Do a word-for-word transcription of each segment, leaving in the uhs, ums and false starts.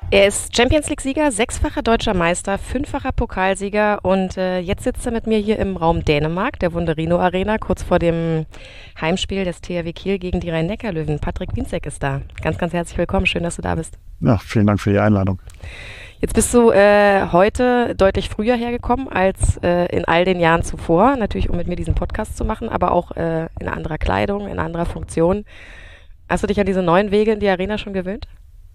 Er ist Champions-League-Sieger, sechsfacher deutscher Meister, fünffacher Pokalsieger und äh, jetzt sitzt er mit mir hier im Raum Dänemark, der Wunderino Arena, kurz vor dem Heimspiel des T H W Kiel gegen die Rhein-Neckar-Löwen. Patrick Wienzek ist da. Ganz, ganz herzlich willkommen. Schön, dass du da bist. Ja, vielen Dank für die Einladung. Jetzt bist du äh, heute deutlich früher hergekommen als äh, in all den Jahren zuvor, natürlich um mit mir diesen Podcast zu machen, aber auch äh, in anderer Kleidung, in anderer Funktion. Hast du dich an diese neuen Wege in die Arena schon gewöhnt?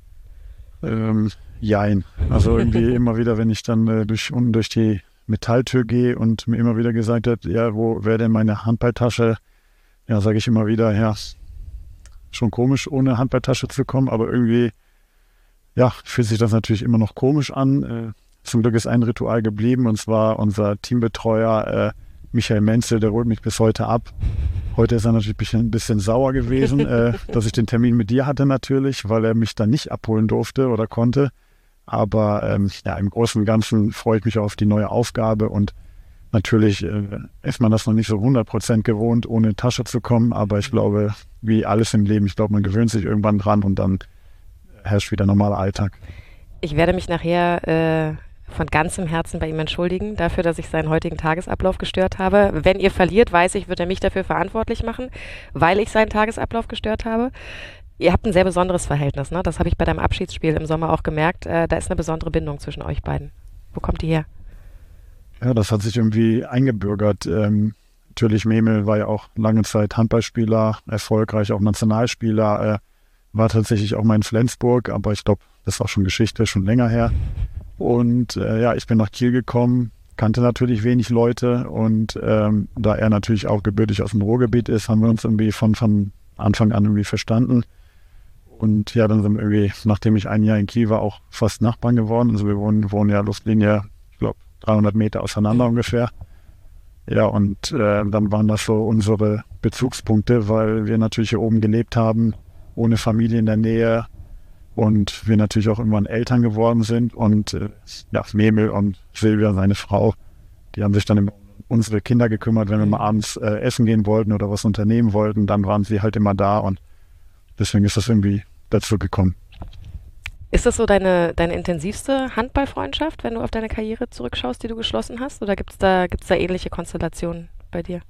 Ähm, jein. Also irgendwie immer wieder, wenn ich dann äh, durch, unten durch die Metalltür gehe und mir immer wieder gesagt hat, ja, wo wäre denn meine Handballtasche? Ja, sage ich immer wieder, ja, schon komisch, ohne Handballtasche zu kommen, aber irgendwie, ja, fühlt sich das natürlich immer noch komisch an. Äh, zum Glück ist ein Ritual geblieben, und zwar unser Teambetreuer äh, Michael Menzel, der holt mich bis heute ab. Heute ist er natürlich ein bisschen, ein bisschen sauer gewesen, äh, dass ich den Termin mit dir hatte natürlich, weil er mich dann nicht abholen durfte oder konnte. Aber ähm, ja, im Großen und Ganzen freue ich mich auf die neue Aufgabe, und natürlich äh, ist man das noch nicht so hundert Prozent gewohnt, ohne Tasche zu kommen. Aber ich glaube, wie alles im Leben, ich glaube, man gewöhnt sich irgendwann dran und dann herrscht wieder normaler Alltag. Ich werde mich nachher äh, von ganzem Herzen bei ihm entschuldigen, dafür, dass ich seinen heutigen Tagesablauf gestört habe. Wenn ihr verliert, weiß ich, wird er mich dafür verantwortlich machen, weil ich seinen Tagesablauf gestört habe. Ihr habt ein sehr besonderes Verhältnis, ne? Das habe ich bei deinem Abschiedsspiel im Sommer auch gemerkt. Äh, da ist eine besondere Bindung zwischen euch beiden. Wo kommt die her? Ja, das hat sich irgendwie eingebürgert. Ähm, natürlich, Memel war ja auch lange Zeit Handballspieler, erfolgreich auch Nationalspieler, äh, war tatsächlich auch mal in Flensburg, aber ich glaube, das ist auch schon Geschichte, schon länger her. Und äh, ja, ich bin nach Kiel gekommen, kannte natürlich wenig Leute, und ähm, da er natürlich auch gebürtig aus dem Ruhrgebiet ist, haben wir uns irgendwie von, von Anfang an irgendwie verstanden. Und ja, dann sind wir irgendwie, nachdem ich ein Jahr in Kiel war, auch fast Nachbarn geworden. Also wir wohnen, wohnen ja Luftlinie, ich glaube, dreihundert Meter auseinander ungefähr. Ja, und äh, dann waren das so unsere Bezugspunkte, weil wir natürlich hier oben gelebt haben, ohne Familie in der Nähe. Und wir natürlich auch irgendwann Eltern geworden sind. Und äh, ja, Memel und Silvia, seine Frau, die haben sich dann um unsere Kinder gekümmert, wenn wir mal abends äh, essen gehen wollten oder was unternehmen wollten. Dann waren sie halt immer da, und deswegen ist das irgendwie dazu gekommen. Ist das so deine, deine intensivste Handballfreundschaft, wenn du auf deine Karriere zurückschaust, die du geschlossen hast? Oder gibt es da, gibt's da ähnliche Konstellationen bei dir?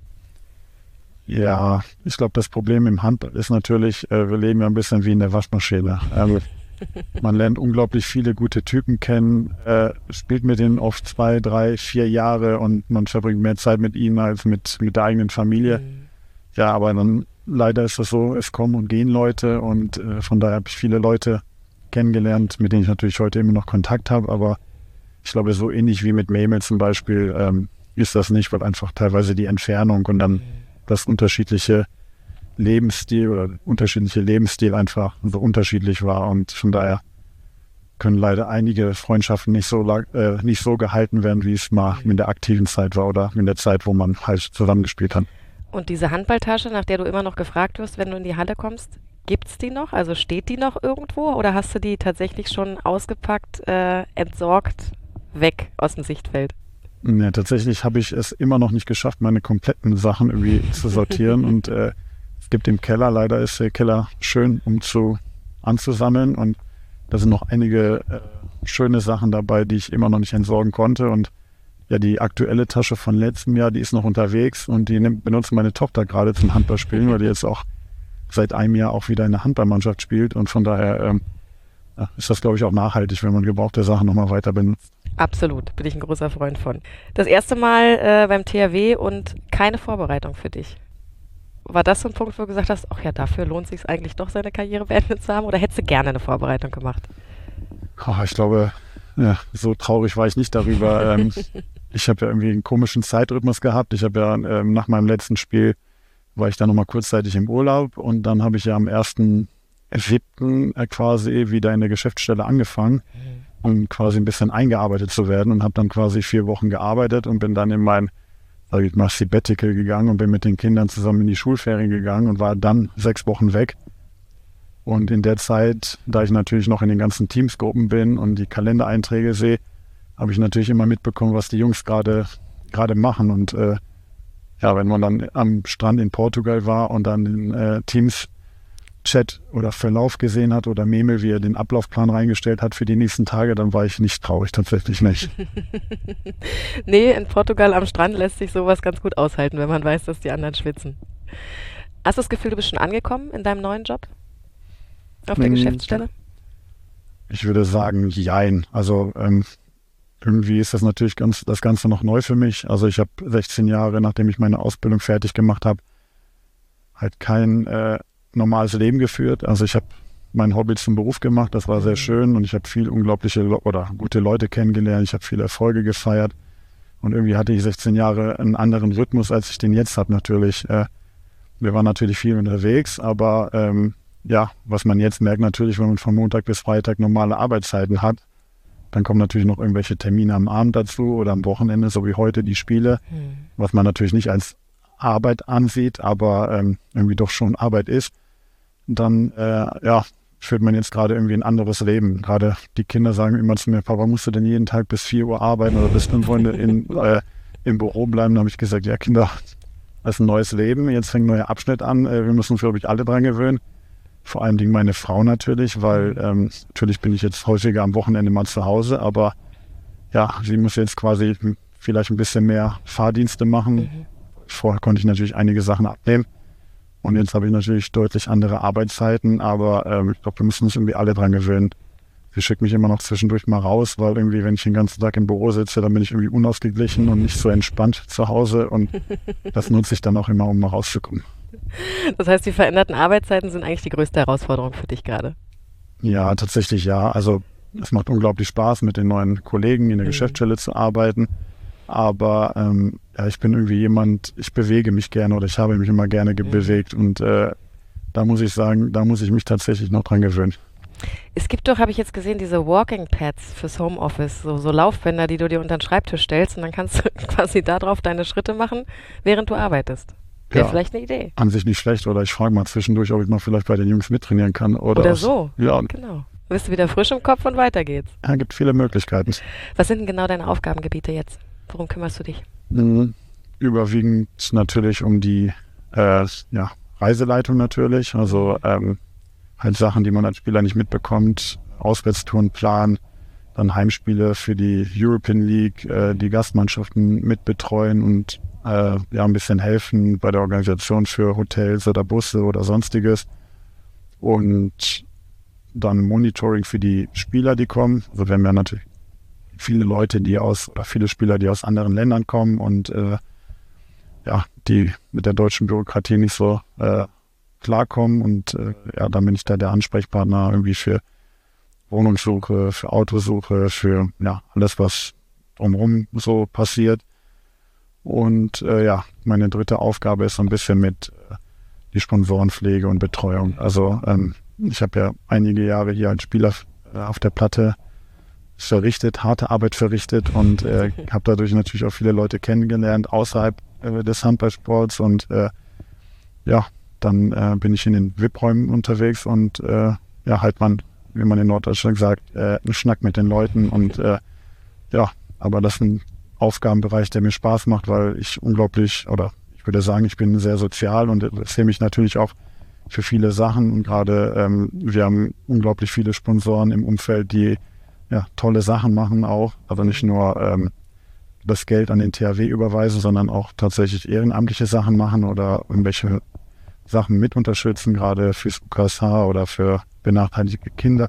Ja, ich glaube, das Problem im Handball ist natürlich, äh, wir leben ja ein bisschen wie in der Waschmaschine. Also, man lernt unglaublich viele gute Typen kennen, äh, spielt mit denen oft zwei, drei, vier Jahre, und man verbringt mehr Zeit mit ihnen als mit, mit der eigenen Familie. Mhm. Ja, aber dann leider ist es so, es kommen und gehen Leute, und äh, von daher habe ich viele Leute kennengelernt, mit denen ich natürlich heute immer noch Kontakt habe, aber ich glaube, so ähnlich wie mit Memel zum Beispiel ähm, ist das nicht, weil einfach teilweise die Entfernung und dann das unterschiedliche Lebensstil oder unterschiedliche Lebensstil einfach so unterschiedlich war, und von daher können leider einige Freundschaften nicht so lang, äh, nicht so gehalten werden, wie es mal in der aktiven Zeit war oder in der Zeit, wo man halt zusammengespielt hat. Und diese Handballtasche, nach der du immer noch gefragt wirst, wenn du in die Halle kommst, gibt's die noch? Also steht die noch irgendwo? Oder hast du die tatsächlich schon ausgepackt, äh, entsorgt, weg aus dem Sichtfeld? Ja, tatsächlich habe ich es immer noch nicht geschafft, meine kompletten Sachen irgendwie zu sortieren, und äh, es gibt im Keller, leider ist der Keller schön, um zu anzusammeln, und da sind noch einige äh, schöne Sachen dabei, die ich immer noch nicht entsorgen konnte, und ja, die aktuelle Tasche von letztem Jahr, die ist noch unterwegs, und die nimmt, benutzt meine Tochter gerade zum Handballspielen, weil die jetzt auch seit einem Jahr auch wieder in der Handballmannschaft spielt, und von daher ähm, ja, ist das, glaube ich, auch nachhaltig, wenn man gebrauchte Sachen nochmal weiter benutzt. Absolut, bin ich ein großer Freund von. Das erste Mal äh, beim T H W und keine Vorbereitung für dich. War das so ein Punkt, wo du gesagt hast, ach ja, dafür lohnt es sich eigentlich doch, seine Karriere beendet zu haben? Oder hättest du gerne eine Vorbereitung gemacht? Oh, ich glaube, ja, so traurig war ich nicht darüber. ähm, ich habe ja irgendwie einen komischen Zeitrhythmus gehabt. Ich habe ja ähm, nach meinem letzten Spiel war ich dann nochmal kurzzeitig im Urlaub, und dann habe ich ja am ersten siebten äh, quasi wieder in der Geschäftsstelle angefangen, um quasi ein bisschen eingearbeitet zu werden, und habe dann quasi vier Wochen gearbeitet und bin dann in mein, sag ich mal, Sabbatical gegangen und bin mit den Kindern zusammen in die Schulferien gegangen und war dann sechs Wochen weg. Und in der Zeit, da ich natürlich noch in den ganzen Teamsgruppen bin und die Kalendereinträge sehe, habe ich natürlich immer mitbekommen, was die Jungs gerade gerade machen. Und äh, ja, wenn man dann am Strand in Portugal war und dann in äh, Teams Chat oder Verlauf gesehen hat oder Memel, wie er den Ablaufplan reingestellt hat für die nächsten Tage, dann war ich nicht traurig, tatsächlich nicht. Nee, in Portugal am Strand lässt sich sowas ganz gut aushalten, wenn man weiß, dass die anderen schwitzen. Hast du das Gefühl, du bist schon angekommen in deinem neuen Job? Auf der Hm, Geschäftsstelle? Ich würde sagen, jein. Also ähm, irgendwie ist das natürlich ganz, das Ganze noch neu für mich. Also ich habe sechzehn Jahre, nachdem ich meine Ausbildung fertig gemacht habe, halt kein äh, normales Leben geführt. Also ich habe mein Hobby zum Beruf gemacht, das war sehr schön und ich habe viel unglaubliche Le- oder gute Leute kennengelernt. Ich habe viele Erfolge gefeiert und irgendwie hatte ich sechzehn Jahre einen anderen Rhythmus, als ich den jetzt habe natürlich. Äh, wir waren natürlich viel unterwegs, aber ähm, ja, was man jetzt merkt natürlich, wenn man von Montag bis Freitag normale Arbeitszeiten hat, dann kommen natürlich noch irgendwelche Termine am Abend dazu oder am Wochenende, so wie heute die Spiele, Hm. was man natürlich nicht als Arbeit ansieht, aber ähm, irgendwie doch schon Arbeit ist. Dann äh, ja, führt man jetzt gerade irgendwie ein anderes Leben. Gerade die Kinder sagen immer zu mir, Papa, musst du denn jeden Tag bis vier Uhr arbeiten oder bis fünf Uhr in, äh, im Büro bleiben? Da habe ich gesagt, ja Kinder, das ist ein neues Leben, jetzt fängt ein neuer Abschnitt an, äh, wir müssen uns, glaube ich, alle dran gewöhnen. Vor allen Dingen meine Frau natürlich, weil ähm, natürlich bin ich jetzt häufiger am Wochenende mal zu Hause, aber ja, sie muss jetzt quasi vielleicht ein bisschen mehr Fahrdienste machen. Mhm. Vorher konnte ich natürlich einige Sachen abnehmen und jetzt habe ich natürlich deutlich andere Arbeitszeiten, aber ähm, ich glaube, wir müssen uns irgendwie alle dran gewöhnen. Sie schickt mich immer noch zwischendurch mal raus, weil irgendwie, wenn ich den ganzen Tag im Büro sitze, dann bin ich irgendwie unausgeglichen und nicht so entspannt zu Hause und das nutze ich dann auch immer, um mal rauszukommen. Das heißt, die veränderten Arbeitszeiten sind eigentlich die größte Herausforderung für dich gerade. Ja, tatsächlich ja. Also es macht unglaublich Spaß, mit den neuen Kollegen in der Mhm. Geschäftsstelle zu arbeiten. Aber ähm, ja, ich bin irgendwie jemand, ich bewege mich gerne oder ich habe mich immer gerne ge- Mhm. bewegt und äh, da muss ich sagen, da muss ich mich tatsächlich noch dran gewöhnen. Es gibt doch, habe ich jetzt gesehen, diese Walking Pads fürs Homeoffice, so, so Laufbänder, die du dir unter den Schreibtisch stellst und dann kannst du quasi da drauf deine Schritte machen, während du arbeitest. Wäre Ja. vielleicht eine Idee. An sich nicht schlecht oder ich frage mal zwischendurch, ob ich mal vielleicht bei den Jungs mittrainieren kann. Oder, Oder aus- so. Ja, Genau. Bist du wieder frisch im Kopf und weiter geht's. es gibt viele Möglichkeiten. Was sind denn genau deine Aufgabengebiete jetzt? Worum kümmerst du dich? Mhm. Überwiegend natürlich um die äh, ja, Reiseleitung natürlich, also ähm, halt Sachen, die man als Spieler nicht mitbekommt, Auswärtstouren planen, dann Heimspiele für die European League, äh, die Gastmannschaften mitbetreuen und äh, ja, ein bisschen helfen bei der Organisation für Hotels oder Busse oder sonstiges und dann Monitoring für die Spieler, die kommen. Also wir haben ja natürlich viele Leute, die aus, oder viele Spieler, die aus anderen Ländern kommen und äh, ja, die mit der deutschen Bürokratie nicht so äh, klarkommen und äh, ja, dann bin ich da der Ansprechpartner irgendwie für Wohnungssuche, für Autosuche, für ja, alles, was drumherum so passiert. Und äh, ja, meine dritte Aufgabe ist so ein bisschen mit äh, die Sponsorenpflege und Betreuung. Also ähm, ich habe ja einige Jahre hier als Spieler äh, auf der Platte verrichtet, harte Arbeit verrichtet und äh, habe dadurch natürlich auch viele Leute kennengelernt außerhalb äh, des Handballsports und äh, ja, dann äh, bin ich in den V I P-Räumen unterwegs und äh, ja, halt man, wie man in Norddeutschland sagt, äh, einen Schnack mit den Leuten und äh, ja, aber das ist ein Aufgabenbereich, der mir Spaß macht, weil ich unglaublich, oder ich würde sagen, ich bin sehr sozial und interessiere mich natürlich auch für viele Sachen und gerade ähm, wir haben unglaublich viele Sponsoren im Umfeld, die ja, tolle Sachen machen auch, aber nicht nur ähm, das Geld an den T H W überweisen, sondern auch tatsächlich ehrenamtliche Sachen machen oder irgendwelche Sachen mit unterstützen, gerade fürs U K S H oder für benachteiligte Kinder.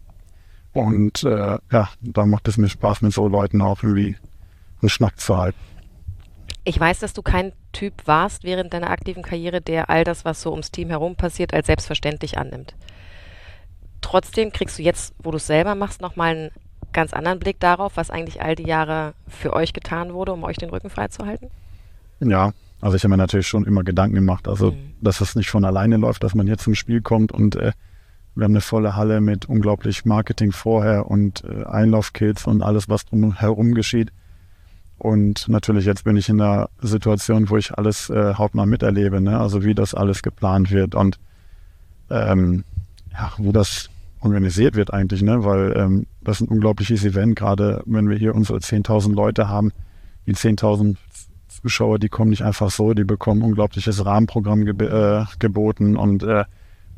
Und äh, ja, da macht es mir Spaß, mit so Leuten auch irgendwie einen Schnack zu halten. Ich weiß, dass du kein Typ warst während deiner aktiven Karriere, der all das, was so ums Team herum passiert, als selbstverständlich annimmt. Trotzdem kriegst du jetzt, wo du es selber machst, nochmal einen ganz anderen Blick darauf, was eigentlich all die Jahre für euch getan wurde, um euch den Rücken freizuhalten? Ja, also ich habe mir natürlich schon immer Gedanken gemacht, also Mhm. dass es nicht von alleine läuft, dass man jetzt zum Spiel kommt und äh, wir haben eine volle Halle mit unglaublich Marketing vorher und äh, Einlaufkits und alles, was drumherum geschieht. Und natürlich jetzt bin ich in einer Situation, wo ich alles äh, hautnah miterlebe, ne? Also wie das alles geplant wird und ähm, ja, wo das organisiert wird eigentlich, ne? Weil ähm, das ist ein unglaubliches Event, gerade wenn wir hier unsere zehntausend Leute haben. Die zehntausend Zuschauer, die kommen nicht einfach so, die bekommen ein unglaubliches Rahmenprogramm geb- äh, geboten und äh,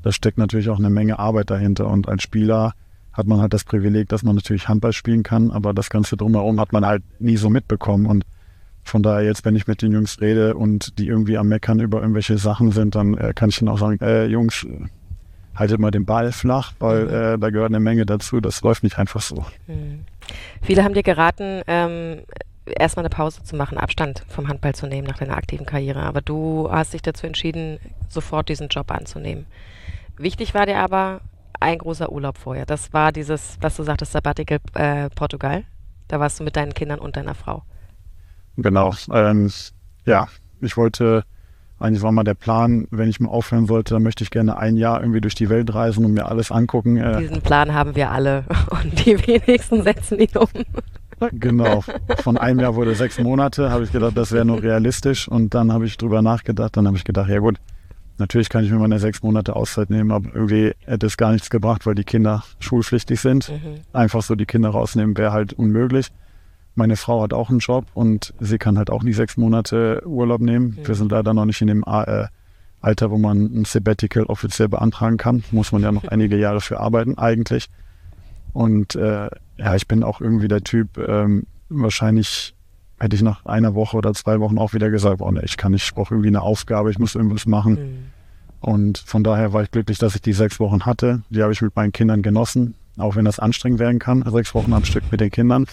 da steckt natürlich auch eine Menge Arbeit dahinter. Und als Spieler hat man halt das Privileg, dass man natürlich Handball spielen kann, aber das Ganze drumherum hat man halt nie so mitbekommen. Und von daher jetzt, wenn ich mit den Jungs rede und die irgendwie am Meckern über irgendwelche Sachen sind, dann äh, kann ich ihnen auch sagen, äh, Jungs, äh, haltet mal den Ball flach, weil äh, da gehört eine Menge dazu. Das läuft nicht einfach so. Mhm. Viele haben dir geraten, ähm, erstmal eine Pause zu machen, Abstand vom Handball zu nehmen nach deiner aktiven Karriere. Aber du hast dich dazu entschieden, sofort diesen Job anzunehmen. Wichtig war dir aber ein großer Urlaub vorher. Das war dieses, was du sagtest, Sabbatical äh, Portugal. Da warst du mit deinen Kindern und deiner Frau. Genau. Ähm, ja, ich wollte, eigentlich war mal der Plan, wenn ich mal aufhören sollte, dann möchte ich gerne ein Jahr irgendwie durch die Welt reisen und mir alles angucken. Äh, Diesen Plan haben wir alle und die wenigsten setzen ihn um. Genau. Von einem Jahr wurde sechs Monate, habe ich gedacht, das wäre nur realistisch. Und dann habe ich drüber nachgedacht, dann habe ich gedacht, ja gut, natürlich kann ich mir meine sechs Monate Auszeit nehmen, aber irgendwie hätte es gar nichts gebracht, weil die Kinder schulpflichtig sind. Mhm. Einfach so die Kinder rausnehmen wäre halt unmöglich. Meine Frau hat auch einen Job und sie kann halt auch nie sechs Monate Urlaub nehmen. Mhm. Wir sind leider noch nicht in dem äh, Alter, wo man ein Sabbatical offiziell beantragen kann. Muss man ja noch einige Jahre für arbeiten eigentlich. Und äh, ja, ich bin auch irgendwie der Typ, ähm, wahrscheinlich hätte ich nach einer Woche oder zwei Wochen auch wieder gesagt, oh ne, ich kann nicht, ich brauche irgendwie eine Aufgabe, ich muss irgendwas machen. Mhm. Und von daher war ich glücklich, dass ich die sechs Wochen hatte. Die habe ich mit meinen Kindern genossen, auch wenn das anstrengend werden kann, sechs Wochen am Stück mit den Kindern.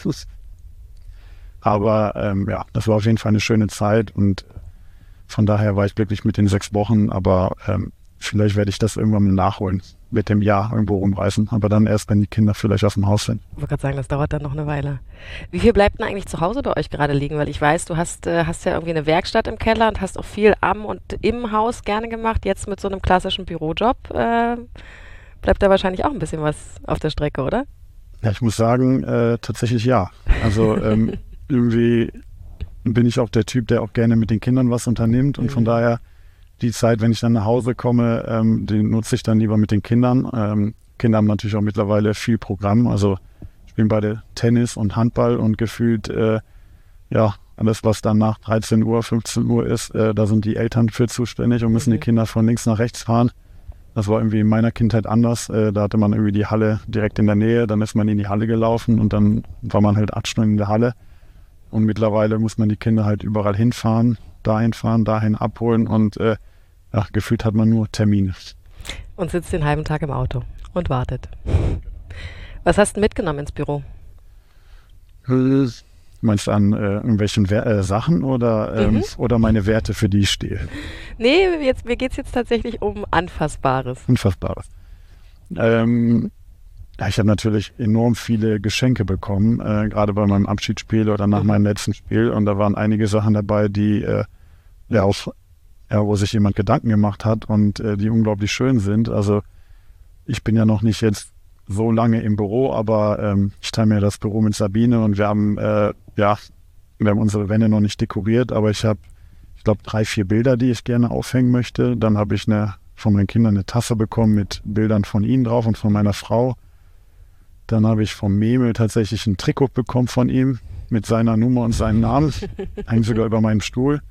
Aber ähm, ja, das war auf jeden Fall eine schöne Zeit und von daher war ich glücklich mit den sechs Wochen, aber ähm, vielleicht werde ich das irgendwann mal nachholen, mit dem Jahr irgendwo rumreisen, aber dann erst, wenn die Kinder vielleicht aus dem Haus sind. Ich wollte gerade sagen, das dauert dann noch eine Weile. Wie viel bleibt denn eigentlich zu Hause bei euch gerade liegen? Weil ich weiß, du hast, äh, hast ja irgendwie eine Werkstatt im Keller und hast auch viel am und im Haus gerne gemacht. Jetzt mit so einem klassischen Bürojob äh, bleibt da wahrscheinlich auch ein bisschen was auf der Strecke, oder? Ja, ich muss sagen, äh, tatsächlich ja. Also ähm, irgendwie bin ich auch der Typ, der auch gerne mit den Kindern was unternimmt und mhm. von daher die Zeit, wenn ich dann nach Hause komme, ähm, die nutze ich dann lieber mit den Kindern. Ähm, Kinder haben natürlich auch mittlerweile viel Programm, also spielen beide Tennis und Handball und gefühlt, äh, ja, alles, was dann nach dreizehn Uhr, fünfzehn Uhr ist, äh, da sind die Eltern für zuständig und müssen mhm. die Kinder von links nach rechts fahren. Das war irgendwie in meiner Kindheit anders. Äh, da hatte man irgendwie die Halle direkt in der Nähe, dann ist man in die Halle gelaufen und dann war man halt acht Stunden in der Halle. Und mittlerweile muss man die Kinder halt überall hinfahren, dahin fahren, dahin abholen und äh, ja, gefühlt hat man nur Termine. Und sitzt den halben Tag im Auto und wartet. Was hast du mitgenommen ins Büro? Meinst du an äh, irgendwelchen Wer- äh, Sachen oder, ähm, mhm. oder meine Werte, für die ich stehe? Nee, jetzt, mir geht es jetzt tatsächlich um Anfassbares. Anfassbares. Ähm, ja, ich habe natürlich enorm viele Geschenke bekommen, äh, gerade bei meinem Abschiedsspiel oder nach mhm. meinem letzten Spiel. Und da waren einige Sachen dabei, die äh, ja, aus, ja, wo sich jemand Gedanken gemacht hat und äh, die unglaublich schön sind. Also ich bin ja noch nicht jetzt so lange im Büro, aber ähm, ich teile mir das Büro mit Sabine und wir haben äh, ja, wir haben unsere Wände noch nicht dekoriert, aber ich habe, ich glaube, drei, vier Bilder, die ich gerne aufhängen möchte. Dann habe ich eine, von meinen Kindern eine Tasse bekommen mit Bildern von ihnen drauf und von meiner Frau. Dann habe ich vom Memel tatsächlich ein Trikot bekommen von ihm mit seiner Nummer und seinem Namen. Hängt sogar über meinem Stuhl.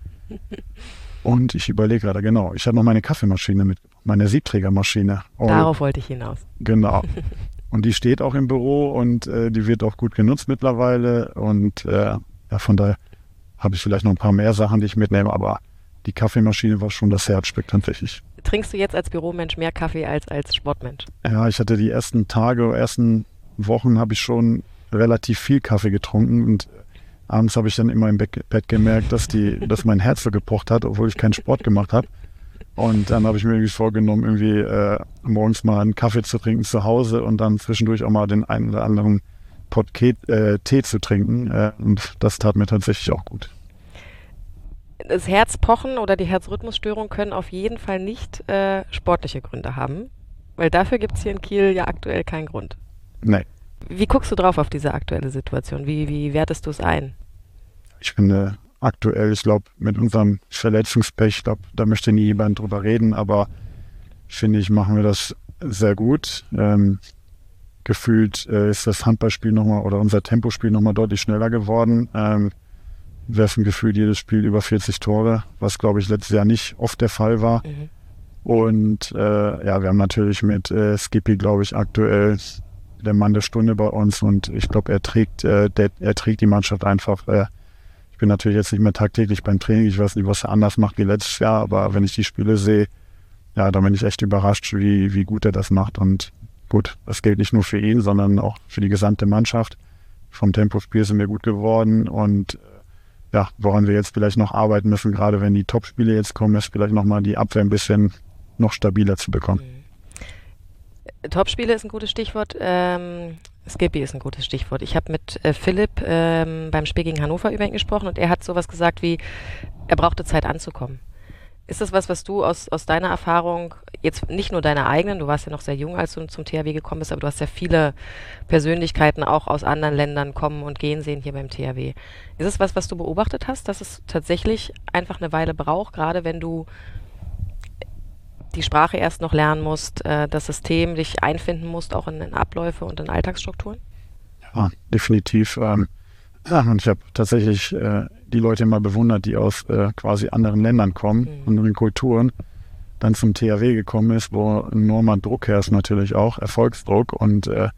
Und ich überlege gerade, genau, ich habe noch meine Kaffeemaschine mitgebracht, meine Siebträgermaschine. Und darauf wollte ich hinaus. Genau. Und die steht auch im Büro und äh, die wird auch gut genutzt mittlerweile. Und äh, ja, von daher habe ich vielleicht noch ein paar mehr Sachen, die ich mitnehme, aber die Kaffeemaschine war schon das Herzstück tatsächlich. Trinkst du jetzt als Büromensch mehr Kaffee als als Sportmensch? Ja, ich hatte die ersten Tage, ersten Wochen habe ich schon relativ viel Kaffee getrunken und abends habe ich dann immer im Bett gemerkt, dass, die, dass mein Herz so gepocht hat, obwohl ich keinen Sport gemacht habe. Und dann habe ich mir irgendwie vorgenommen, irgendwie äh, morgens mal einen Kaffee zu trinken zu Hause und dann zwischendurch auch mal den einen oder anderen Pott Ke- äh, Tee zu trinken. Äh, und das tat mir tatsächlich auch gut. Das Herzpochen oder die Herzrhythmusstörung können auf jeden Fall nicht äh, sportliche Gründe haben, weil dafür gibt es hier in Kiel ja aktuell keinen Grund. Nee. Wie guckst du drauf auf diese aktuelle Situation? Wie, wie wertest du es ein? Ich finde aktuell, ich glaube, mit unserem Verletzungspech, ich glaube, da möchte nie jemand drüber reden, aber finde ich, machen wir das sehr gut. Ähm, gefühlt äh, ist das Handballspiel nochmal oder unser Tempospiel nochmal deutlich schneller geworden. Ähm, wir werfen gefühlt jedes Spiel über vierzig Tore, was, glaube ich, letztes Jahr nicht oft der Fall war. Mhm. Und äh, ja, wir haben natürlich mit äh, Skippy, glaube ich, aktuell der Mann der Stunde bei uns und ich glaube, er trägt, äh, der, er trägt die Mannschaft einfach. Äh, ich bin natürlich jetzt nicht mehr tagtäglich beim Training, ich weiß nicht, was er anders macht wie letztes Jahr, aber wenn ich die Spiele sehe, ja, da bin ich echt überrascht, wie, wie gut er das macht. Und gut, das gilt nicht nur für ihn, sondern auch für die gesamte Mannschaft. Vom Tempospiel sind wir gut geworden und ja, woran wir jetzt vielleicht noch arbeiten müssen, gerade wenn die Topspiele jetzt kommen, ist vielleicht nochmal die Abwehr ein bisschen noch stabiler zu bekommen. Mhm. Topspiele ist ein gutes Stichwort. Ähm, Skippy ist ein gutes Stichwort. Ich habe mit äh, Philipp ähm, beim Spiel gegen Hannover über ihn gesprochen und er hat sowas gesagt wie, er brauchte Zeit anzukommen. Ist das was, was du aus, aus deiner Erfahrung, jetzt nicht nur deiner eigenen, du warst ja noch sehr jung, als du zum T H W gekommen bist, aber du hast ja viele Persönlichkeiten auch aus anderen Ländern kommen und gehen sehen hier beim T H W. Ist es was, was du beobachtet hast, dass es tatsächlich einfach eine Weile braucht, gerade wenn du die Sprache erst noch lernen musst, äh, das System dich einfinden musst, auch in, in Abläufe und in Alltagsstrukturen? Ja, definitiv. Ähm, ja, und ich habe tatsächlich äh, die Leute immer bewundert, die aus äh, quasi anderen Ländern kommen, mhm. anderen Kulturen, dann zum T H W gekommen ist, wo ein enormer Druck herrscht natürlich auch, Erfolgsdruck. Und äh,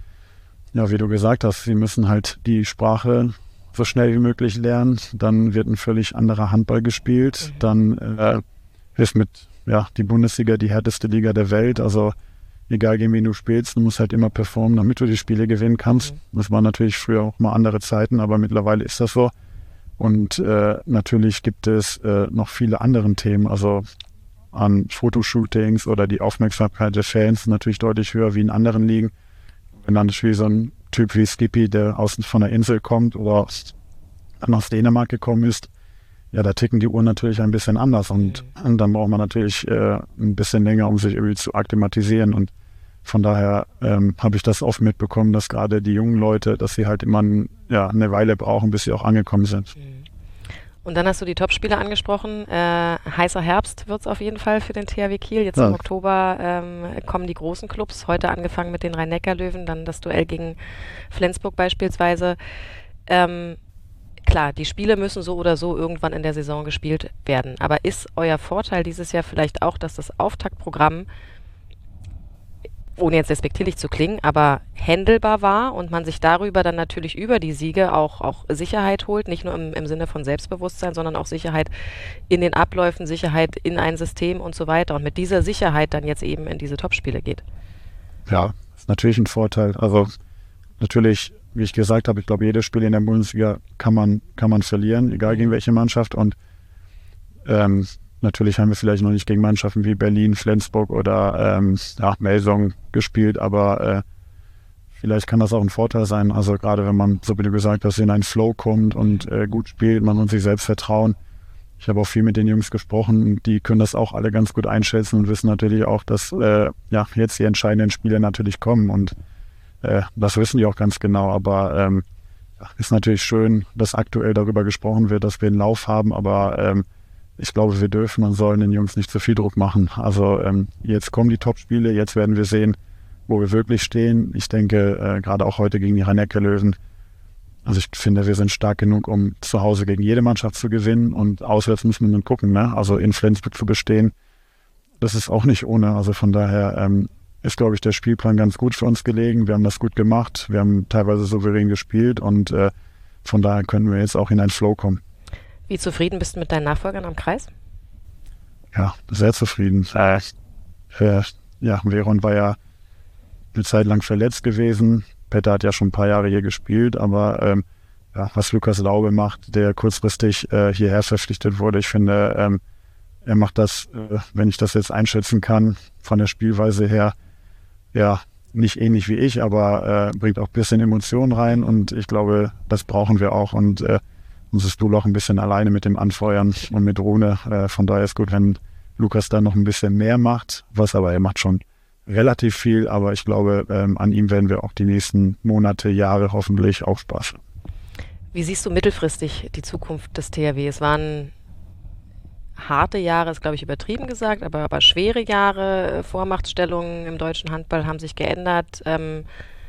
ja, wie du gesagt hast, sie müssen halt die Sprache so schnell wie möglich lernen. Dann wird ein völlig anderer Handball gespielt. Mhm. Dann äh, ist mit ja, die Bundesliga die härteste Liga der Welt. Also egal gegen wen du spielst, du musst halt immer performen, damit du die Spiele gewinnen kannst. Mhm. Das waren natürlich früher auch mal andere Zeiten, aber mittlerweile ist das so. Und äh, natürlich gibt es äh, noch viele andere Themen, also an Fotoshootings oder die Aufmerksamkeit der Fans natürlich deutlich höher wie in anderen Ligen. Wenn dann natürlich so ein Typ wie Skippy, der außen von der Insel kommt oder dann aus Dänemark gekommen ist, ja, da ticken die Uhren natürlich ein bisschen anders und, mhm. und dann braucht man natürlich äh, ein bisschen länger, um sich irgendwie zu akklimatisieren und von daher ähm, habe ich das oft mitbekommen, dass gerade die jungen Leute, dass sie halt immer ein, ja, eine Weile brauchen, bis sie auch angekommen sind. Mhm. Und dann hast du die Topspiele angesprochen. Äh, heißer Herbst wird es auf jeden Fall für den T H W Kiel. Jetzt ja. im Oktober ähm, kommen die großen Clubs. Heute angefangen mit den Rhein-Neckar-Löwen, dann das Duell gegen Flensburg beispielsweise. Ähm, klar, die Spiele müssen so oder so irgendwann in der Saison gespielt werden. Aber ist euer Vorteil dieses Jahr vielleicht auch, dass das Auftaktprogramm, ohne jetzt respektierlich zu klingen, aber händelbar war und man sich darüber dann natürlich über die Siege auch, auch Sicherheit holt, nicht nur im, im Sinne von Selbstbewusstsein, sondern auch Sicherheit in den Abläufen, Sicherheit in ein System und so weiter und mit dieser Sicherheit dann jetzt eben in diese Topspiele geht? Ja, ist natürlich ein Vorteil. Also natürlich, wie ich gesagt habe, ich glaube, jedes Spiel in der Bundesliga kann man, kann man verlieren, egal gegen welche Mannschaft und ähm, natürlich haben wir vielleicht noch nicht gegen Mannschaften wie Berlin, Flensburg oder ähm, ja, Melsung gespielt, aber äh, vielleicht kann das auch ein Vorteil sein. Also gerade wenn man, so wie du gesagt hast, in einen Flow kommt und äh, gut spielt, man muss sich selbst vertrauen. Ich habe auch viel mit den Jungs gesprochen, die können das auch alle ganz gut einschätzen und wissen natürlich auch, dass äh, ja, jetzt die entscheidenden Spiele natürlich kommen und äh, das wissen die auch ganz genau. Aber ähm, ist natürlich schön, dass aktuell darüber gesprochen wird, dass wir einen Lauf haben, aber ähm, ich glaube, wir dürfen und sollen den Jungs nicht zu viel Druck machen. Also ähm, jetzt kommen die Top-Spiele, jetzt werden wir sehen, wo wir wirklich stehen. Ich denke, äh, gerade auch heute gegen die Rhein-Neckar-Löwen, also ich finde, wir sind stark genug, um zu Hause gegen jede Mannschaft zu gewinnen und auswärts müssen wir dann gucken, ne? Also in Flensburg zu bestehen, das ist auch nicht ohne. Also von daher ähm, ist, glaube ich, der Spielplan ganz gut für uns gelegen. Wir haben das gut gemacht, wir haben teilweise souverän gespielt und äh, von daher können wir jetzt auch in einen Flow kommen. Wie zufrieden bist du mit deinen Nachfolgern am Kreis? Ja, sehr zufrieden. Äh, äh, ja, Veron war ja eine Zeit lang verletzt gewesen. Petter hat ja schon ein paar Jahre hier gespielt, aber ähm, ja, was Lukas Laube macht, der kurzfristig äh, hierher verpflichtet wurde, ich finde, ähm, er macht das, äh, wenn ich das jetzt einschätzen kann, von der Spielweise her, ja, nicht ähnlich wie ich, aber äh, bringt auch ein bisschen Emotionen rein und ich glaube, das brauchen wir auch und äh, uns ist Lula auch ein bisschen alleine mit dem Anfeuern und mit Rune. Äh, von daher ist gut, wenn Lukas da noch ein bisschen mehr macht, was aber er macht schon relativ viel, aber ich glaube, ähm, an ihm werden wir auch die nächsten Monate, Jahre hoffentlich auch Spaß haben. Wie siehst du mittelfristig die Zukunft des T H W? Es waren harte Jahre, ist glaube ich übertrieben gesagt, aber, aber schwere Jahre. Vormachtstellungen im deutschen Handball haben sich geändert. Ähm,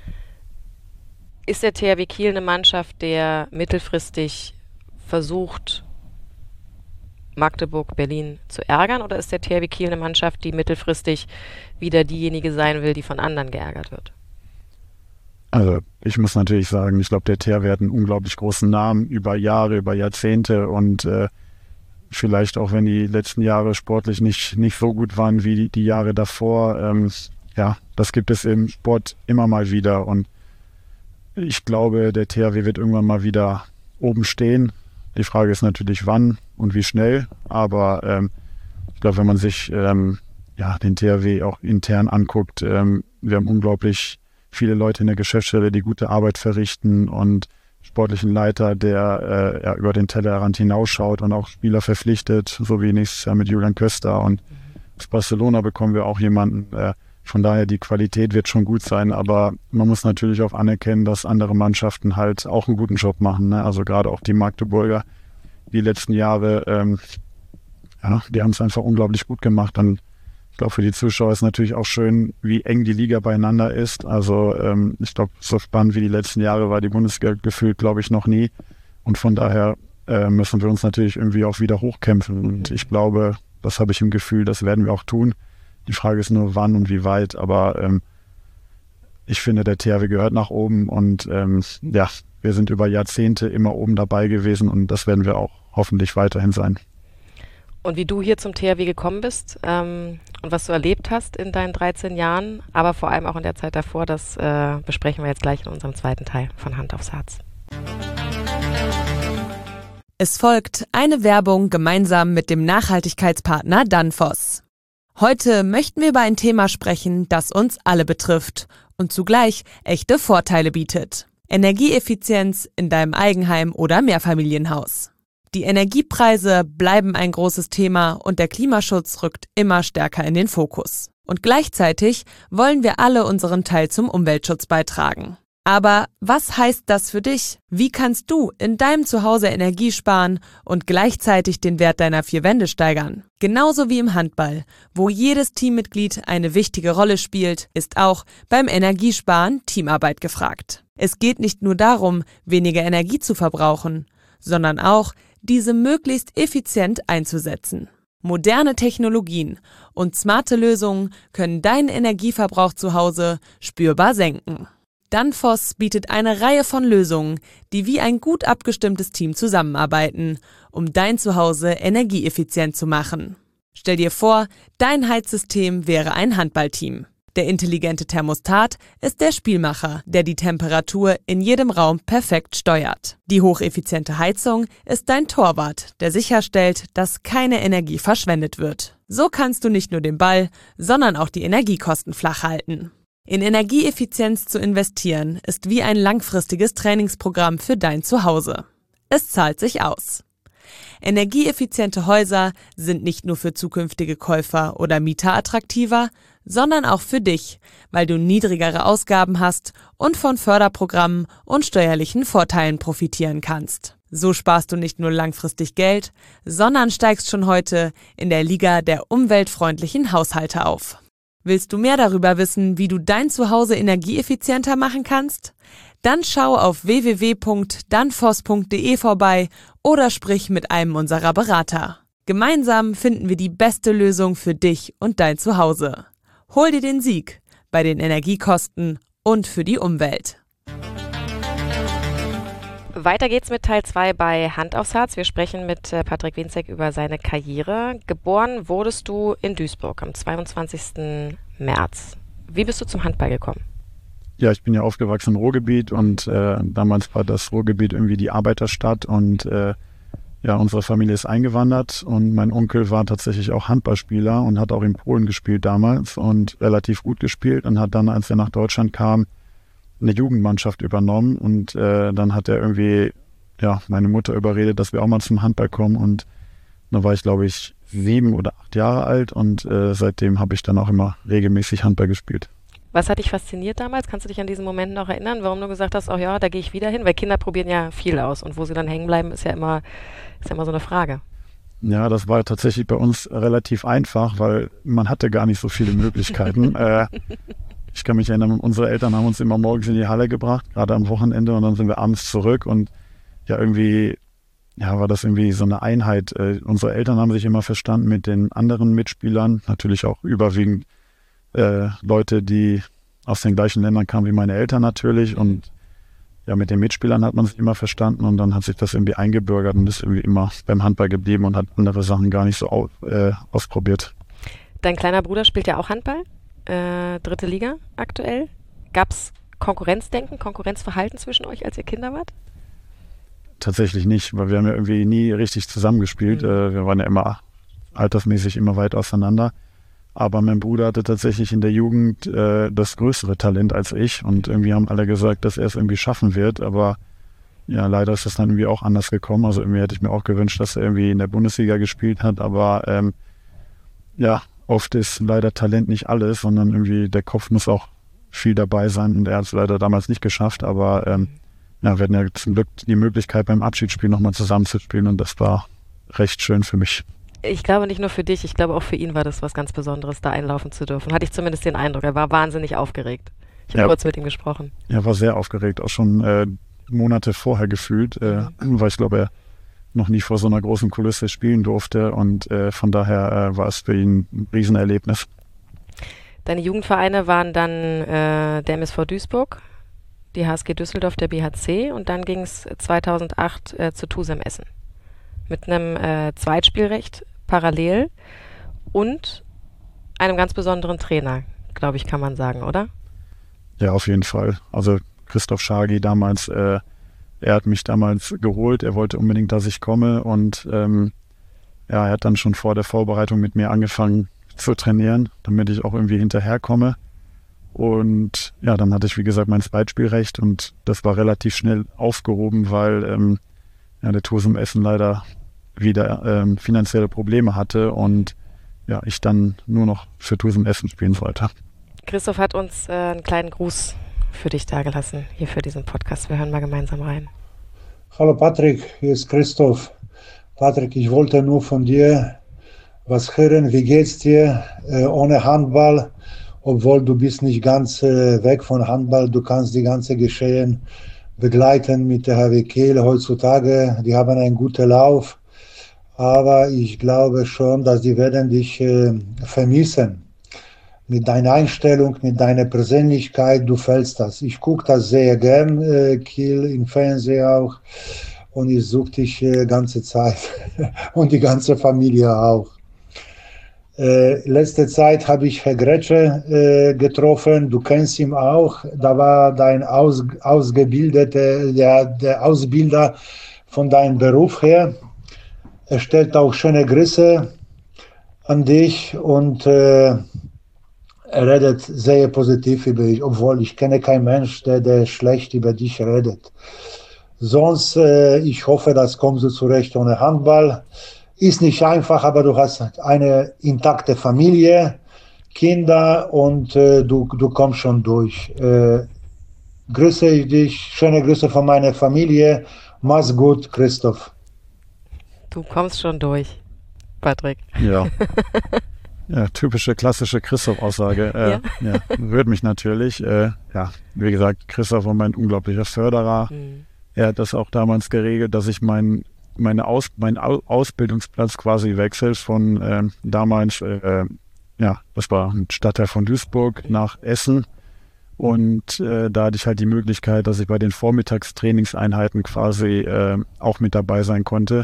ist der T H W Kiel eine Mannschaft, der mittelfristig versucht, Magdeburg, Berlin zu ärgern? Oder ist der T H W Kiel eine Mannschaft, die mittelfristig wieder diejenige sein will, die von anderen geärgert wird? Also ich muss natürlich sagen, ich glaube, der T H W hat einen unglaublich großen Namen über Jahre, über Jahrzehnte und äh, vielleicht auch, wenn die letzten Jahre sportlich nicht, nicht so gut waren wie die, die Jahre davor, ähm, ja, das gibt es im Sport immer mal wieder und ich glaube, der T H W wird irgendwann mal wieder oben stehen. Die Frage ist natürlich, wann und wie schnell. Aber ähm, ich glaube, wenn man sich ähm, ja, den T H W auch intern anguckt, ähm, wir haben unglaublich viele Leute in der Geschäftsstelle, die gute Arbeit verrichten und sportlichen Leiter, der äh, ja, über den Tellerrand hinausschaut und auch Spieler verpflichtet, so wie nächstes Jahr mit Julian Köster. Und aus Barcelona bekommen wir auch jemanden. Äh, von daher, die Qualität wird schon gut sein, aber man muss natürlich auch anerkennen, dass andere Mannschaften halt auch einen guten Job machen. Ne? Also gerade auch die Magdeburger, die letzten Jahre, ähm, ja, die haben es einfach unglaublich gut gemacht. Und ich glaube, für die Zuschauer ist natürlich auch schön, wie eng die Liga beieinander ist. Also ähm, ich glaube, so spannend wie die letzten Jahre war die Bundesliga gefühlt, glaube ich, noch nie. Und von daher äh, müssen wir uns natürlich irgendwie auch wieder hochkämpfen. Und ich glaube, das habe ich im Gefühl, das werden wir auch tun. Die Frage ist nur, wann und wie weit. Aber ähm, ich finde, der T H W gehört nach oben. Und ähm, ja, wir sind über Jahrzehnte immer oben dabei gewesen. Und das werden wir auch hoffentlich weiterhin sein. Und wie du hier zum T H W gekommen bist ähm, und was du erlebt hast in deinen dreizehn Jahren, aber vor allem auch in der Zeit davor, das äh, besprechen wir jetzt gleich in unserem zweiten Teil von Hand aufs Herz. Es folgt eine Werbung gemeinsam mit dem Nachhaltigkeitspartner Danfoss. Heute möchten wir über ein Thema sprechen, das uns alle betrifft und zugleich echte Vorteile bietet. Energieeffizienz in deinem Eigenheim oder Mehrfamilienhaus. Die Energiepreise bleiben ein großes Thema und der Klimaschutz rückt immer stärker in den Fokus. Und gleichzeitig wollen wir alle unseren Teil zum Umweltschutz beitragen. Aber was heißt das für dich? Wie kannst du in deinem Zuhause Energie sparen und gleichzeitig den Wert deiner vier Wände steigern? Genauso wie im Handball, wo jedes Teammitglied eine wichtige Rolle spielt, ist auch beim Energiesparen Teamarbeit gefragt. Es geht nicht nur darum, weniger Energie zu verbrauchen, sondern auch, diese möglichst effizient einzusetzen. Moderne Technologien und smarte Lösungen können deinen Energieverbrauch zu Hause spürbar senken. Danfoss bietet eine Reihe von Lösungen, die wie ein gut abgestimmtes Team zusammenarbeiten, um dein Zuhause energieeffizient zu machen. Stell dir vor, dein Heizsystem wäre ein Handballteam. Der intelligente Thermostat ist der Spielmacher, der die Temperatur in jedem Raum perfekt steuert. Die hocheffiziente Heizung ist dein Torwart, der sicherstellt, dass keine Energie verschwendet wird. So kannst du nicht nur den Ball, sondern auch die Energiekosten flach halten. In Energieeffizienz zu investieren ist wie ein langfristiges Trainingsprogramm für dein Zuhause. Es zahlt sich aus. Energieeffiziente Häuser sind nicht nur für zukünftige Käufer oder Mieter attraktiver, sondern auch für dich, weil du niedrigere Ausgaben hast und von Förderprogrammen und steuerlichen Vorteilen profitieren kannst. So sparst du nicht nur langfristig Geld, sondern steigst schon heute in der Liga der umweltfreundlichen Haushalte auf. Willst du mehr darüber wissen, wie du dein Zuhause energieeffizienter machen kannst? Dann schau auf w w w punkt danfoss punkt d e vorbei oder sprich mit einem unserer Berater. Gemeinsam finden wir die beste Lösung für dich und dein Zuhause. Hol dir den Sieg bei den Energiekosten und für die Umwelt. Weiter geht's mit Teil zwei bei Hand aufs Herz. Wir sprechen mit äh, Patrick Winzek über seine Karriere. Geboren wurdest du in Duisburg am zweiundzwanzigsten März. Wie bist du zum Handball gekommen? Ja, ich bin ja aufgewachsen im Ruhrgebiet und äh, damals war das Ruhrgebiet irgendwie die Arbeiterstadt und äh, ja, unsere Familie ist eingewandert und mein Onkel war tatsächlich auch Handballspieler und hat auch in Polen gespielt damals und relativ gut gespielt und hat dann, als er nach Deutschland kam, eine Jugendmannschaft übernommen und äh, dann hat er irgendwie ja meine Mutter überredet, dass wir auch mal zum Handball kommen und da war ich, glaube ich, sieben oder acht Jahre alt und äh, seitdem habe ich dann auch immer regelmäßig Handball gespielt. Was hat dich fasziniert damals? Kannst du dich an diesen Moment noch erinnern, warum du gesagt hast, oh ja, da gehe ich wieder hin? Weil Kinder probieren ja viel aus und wo sie dann hängen bleiben, ist ja immer, ist ja immer so eine Frage. Ja, das war tatsächlich bei uns relativ einfach, weil man hatte gar nicht so viele Möglichkeiten. äh, Ich kann mich erinnern, unsere Eltern haben uns immer morgens in die Halle gebracht, gerade am Wochenende, und dann sind wir abends zurück und ja, irgendwie ja, war das irgendwie so eine Einheit. Äh, unsere Eltern haben sich immer verstanden mit den anderen Mitspielern, natürlich auch überwiegend äh, Leute, die aus den gleichen Ländern kamen wie meine Eltern natürlich, und ja, mit den Mitspielern hat man sich immer verstanden, und dann hat sich das irgendwie eingebürgert und ist irgendwie immer beim Handball geblieben und hat andere Sachen gar nicht so au, äh, ausprobiert. Dein kleiner Bruder spielt ja auch Handball, äh, dritte Liga aktuell. Gab es Konkurrenzdenken, Konkurrenzverhalten zwischen euch, als ihr Kinder wart? Tatsächlich nicht, weil wir haben ja irgendwie nie richtig zusammengespielt. Mhm. Äh, wir waren ja immer altersmäßig immer weit auseinander. Aber mein Bruder hatte tatsächlich in der Jugend äh, das größere Talent als ich, und irgendwie haben alle gesagt, dass er es irgendwie schaffen wird. Aber ja, leider ist das dann irgendwie auch anders gekommen. Also irgendwie hätte ich mir auch gewünscht, dass er irgendwie in der Bundesliga gespielt hat. Aber ähm, ja, oft ist leider Talent nicht alles, sondern irgendwie der Kopf muss auch viel dabei sein. Und er hat es leider damals nicht geschafft. Aber ähm, ja, wir hatten ja zum Glück die Möglichkeit, beim Abschiedsspiel nochmal zusammenzuspielen, und das war recht schön für mich. Ich glaube nicht nur für dich, ich glaube auch für ihn war das was ganz Besonderes, da einlaufen zu dürfen. Hatte ich zumindest den Eindruck, er war wahnsinnig aufgeregt. Ich habe ja, kurz mit ihm gesprochen. Er war sehr aufgeregt, auch schon äh, Monate vorher gefühlt, äh, mhm. weil ich glaube, er noch nie vor so einer großen Kulisse spielen durfte, und äh, von daher äh, war es für ihn ein Riesenerlebnis. Deine Jugendvereine waren dann äh, der M S V Duisburg, die H S G Düsseldorf, der B H C, und dann ging es zweitausendacht äh, zu Tusem Essen. Mit einem äh, Zweitspielrecht parallel und einem ganz besonderen Trainer, glaube ich, kann man sagen, oder? Ja, auf jeden Fall. Also Christoph Schargi damals, äh, er hat mich damals geholt, er wollte unbedingt, dass ich komme, und ähm, ja, er hat dann schon vor der Vorbereitung mit mir angefangen zu trainieren, damit ich auch irgendwie hinterherkomme. Und ja, dann hatte ich, wie gesagt, mein Zweitspielrecht, und das war relativ schnell aufgehoben, weil ähm, ja, der Tusem Essen leider wieder ähm, finanzielle Probleme hatte, und ja, ich dann nur noch für Tusem Essen spielen sollte. Christoph hat uns äh, einen kleinen Gruß für dich dagelassen, hier für diesen Podcast. Wir hören mal gemeinsam rein. Hallo Patrick, hier ist Christoph. Patrick, ich wollte nur von dir was hören. Wie geht's dir äh, ohne Handball? Obwohl du bist nicht ganz äh, weg von Handball, du kannst die ganze Geschehen begleiten mit der H W Kiel heutzutage. Die haben einen guten Lauf, aber ich glaube schon, dass die werden dich äh, vermissen. Mit deiner Einstellung, mit deiner Persönlichkeit, du fällst das. Ich gucke das sehr gern, äh, Kiel im Fernsehen auch, und ich suche dich äh, ganze Zeit und die ganze Familie auch. Äh, letzte Zeit habe ich Herr Gretsche äh, getroffen, du kennst ihn auch, da war dein Aus, ausgebildeter, der, der Ausbilder von deinem Beruf her. Er stellt auch schöne Grüße an dich, und äh, er redet sehr positiv über dich, obwohl ich kenne keinen Mensch, der, der schlecht über dich redet. Sonst, äh, ich hoffe, das kommst du zurecht ohne Handball. Ist nicht einfach, aber du hast eine intakte Familie, Kinder, und äh, du, du kommst schon durch. Äh, grüße ich dich, schöne Grüße von meiner Familie. Mach's gut, Christoph. Du kommst schon durch, Patrick. Ja, ja, typische klassische Christoph-Aussage. Äh, ja. Ja, rührt mich natürlich. Äh, ja, wie gesagt, Christoph war mein unglaublicher Förderer. Mhm. Er hat das auch damals geregelt, dass ich mein meine Aus, mein Ausbildungsplatz quasi wechselt von äh, damals, äh, ja, das war ein Stadtteil von Duisburg, nach Essen. Und äh, da hatte ich halt die Möglichkeit, dass ich bei den Vormittagstrainingseinheiten quasi äh, auch mit dabei sein konnte.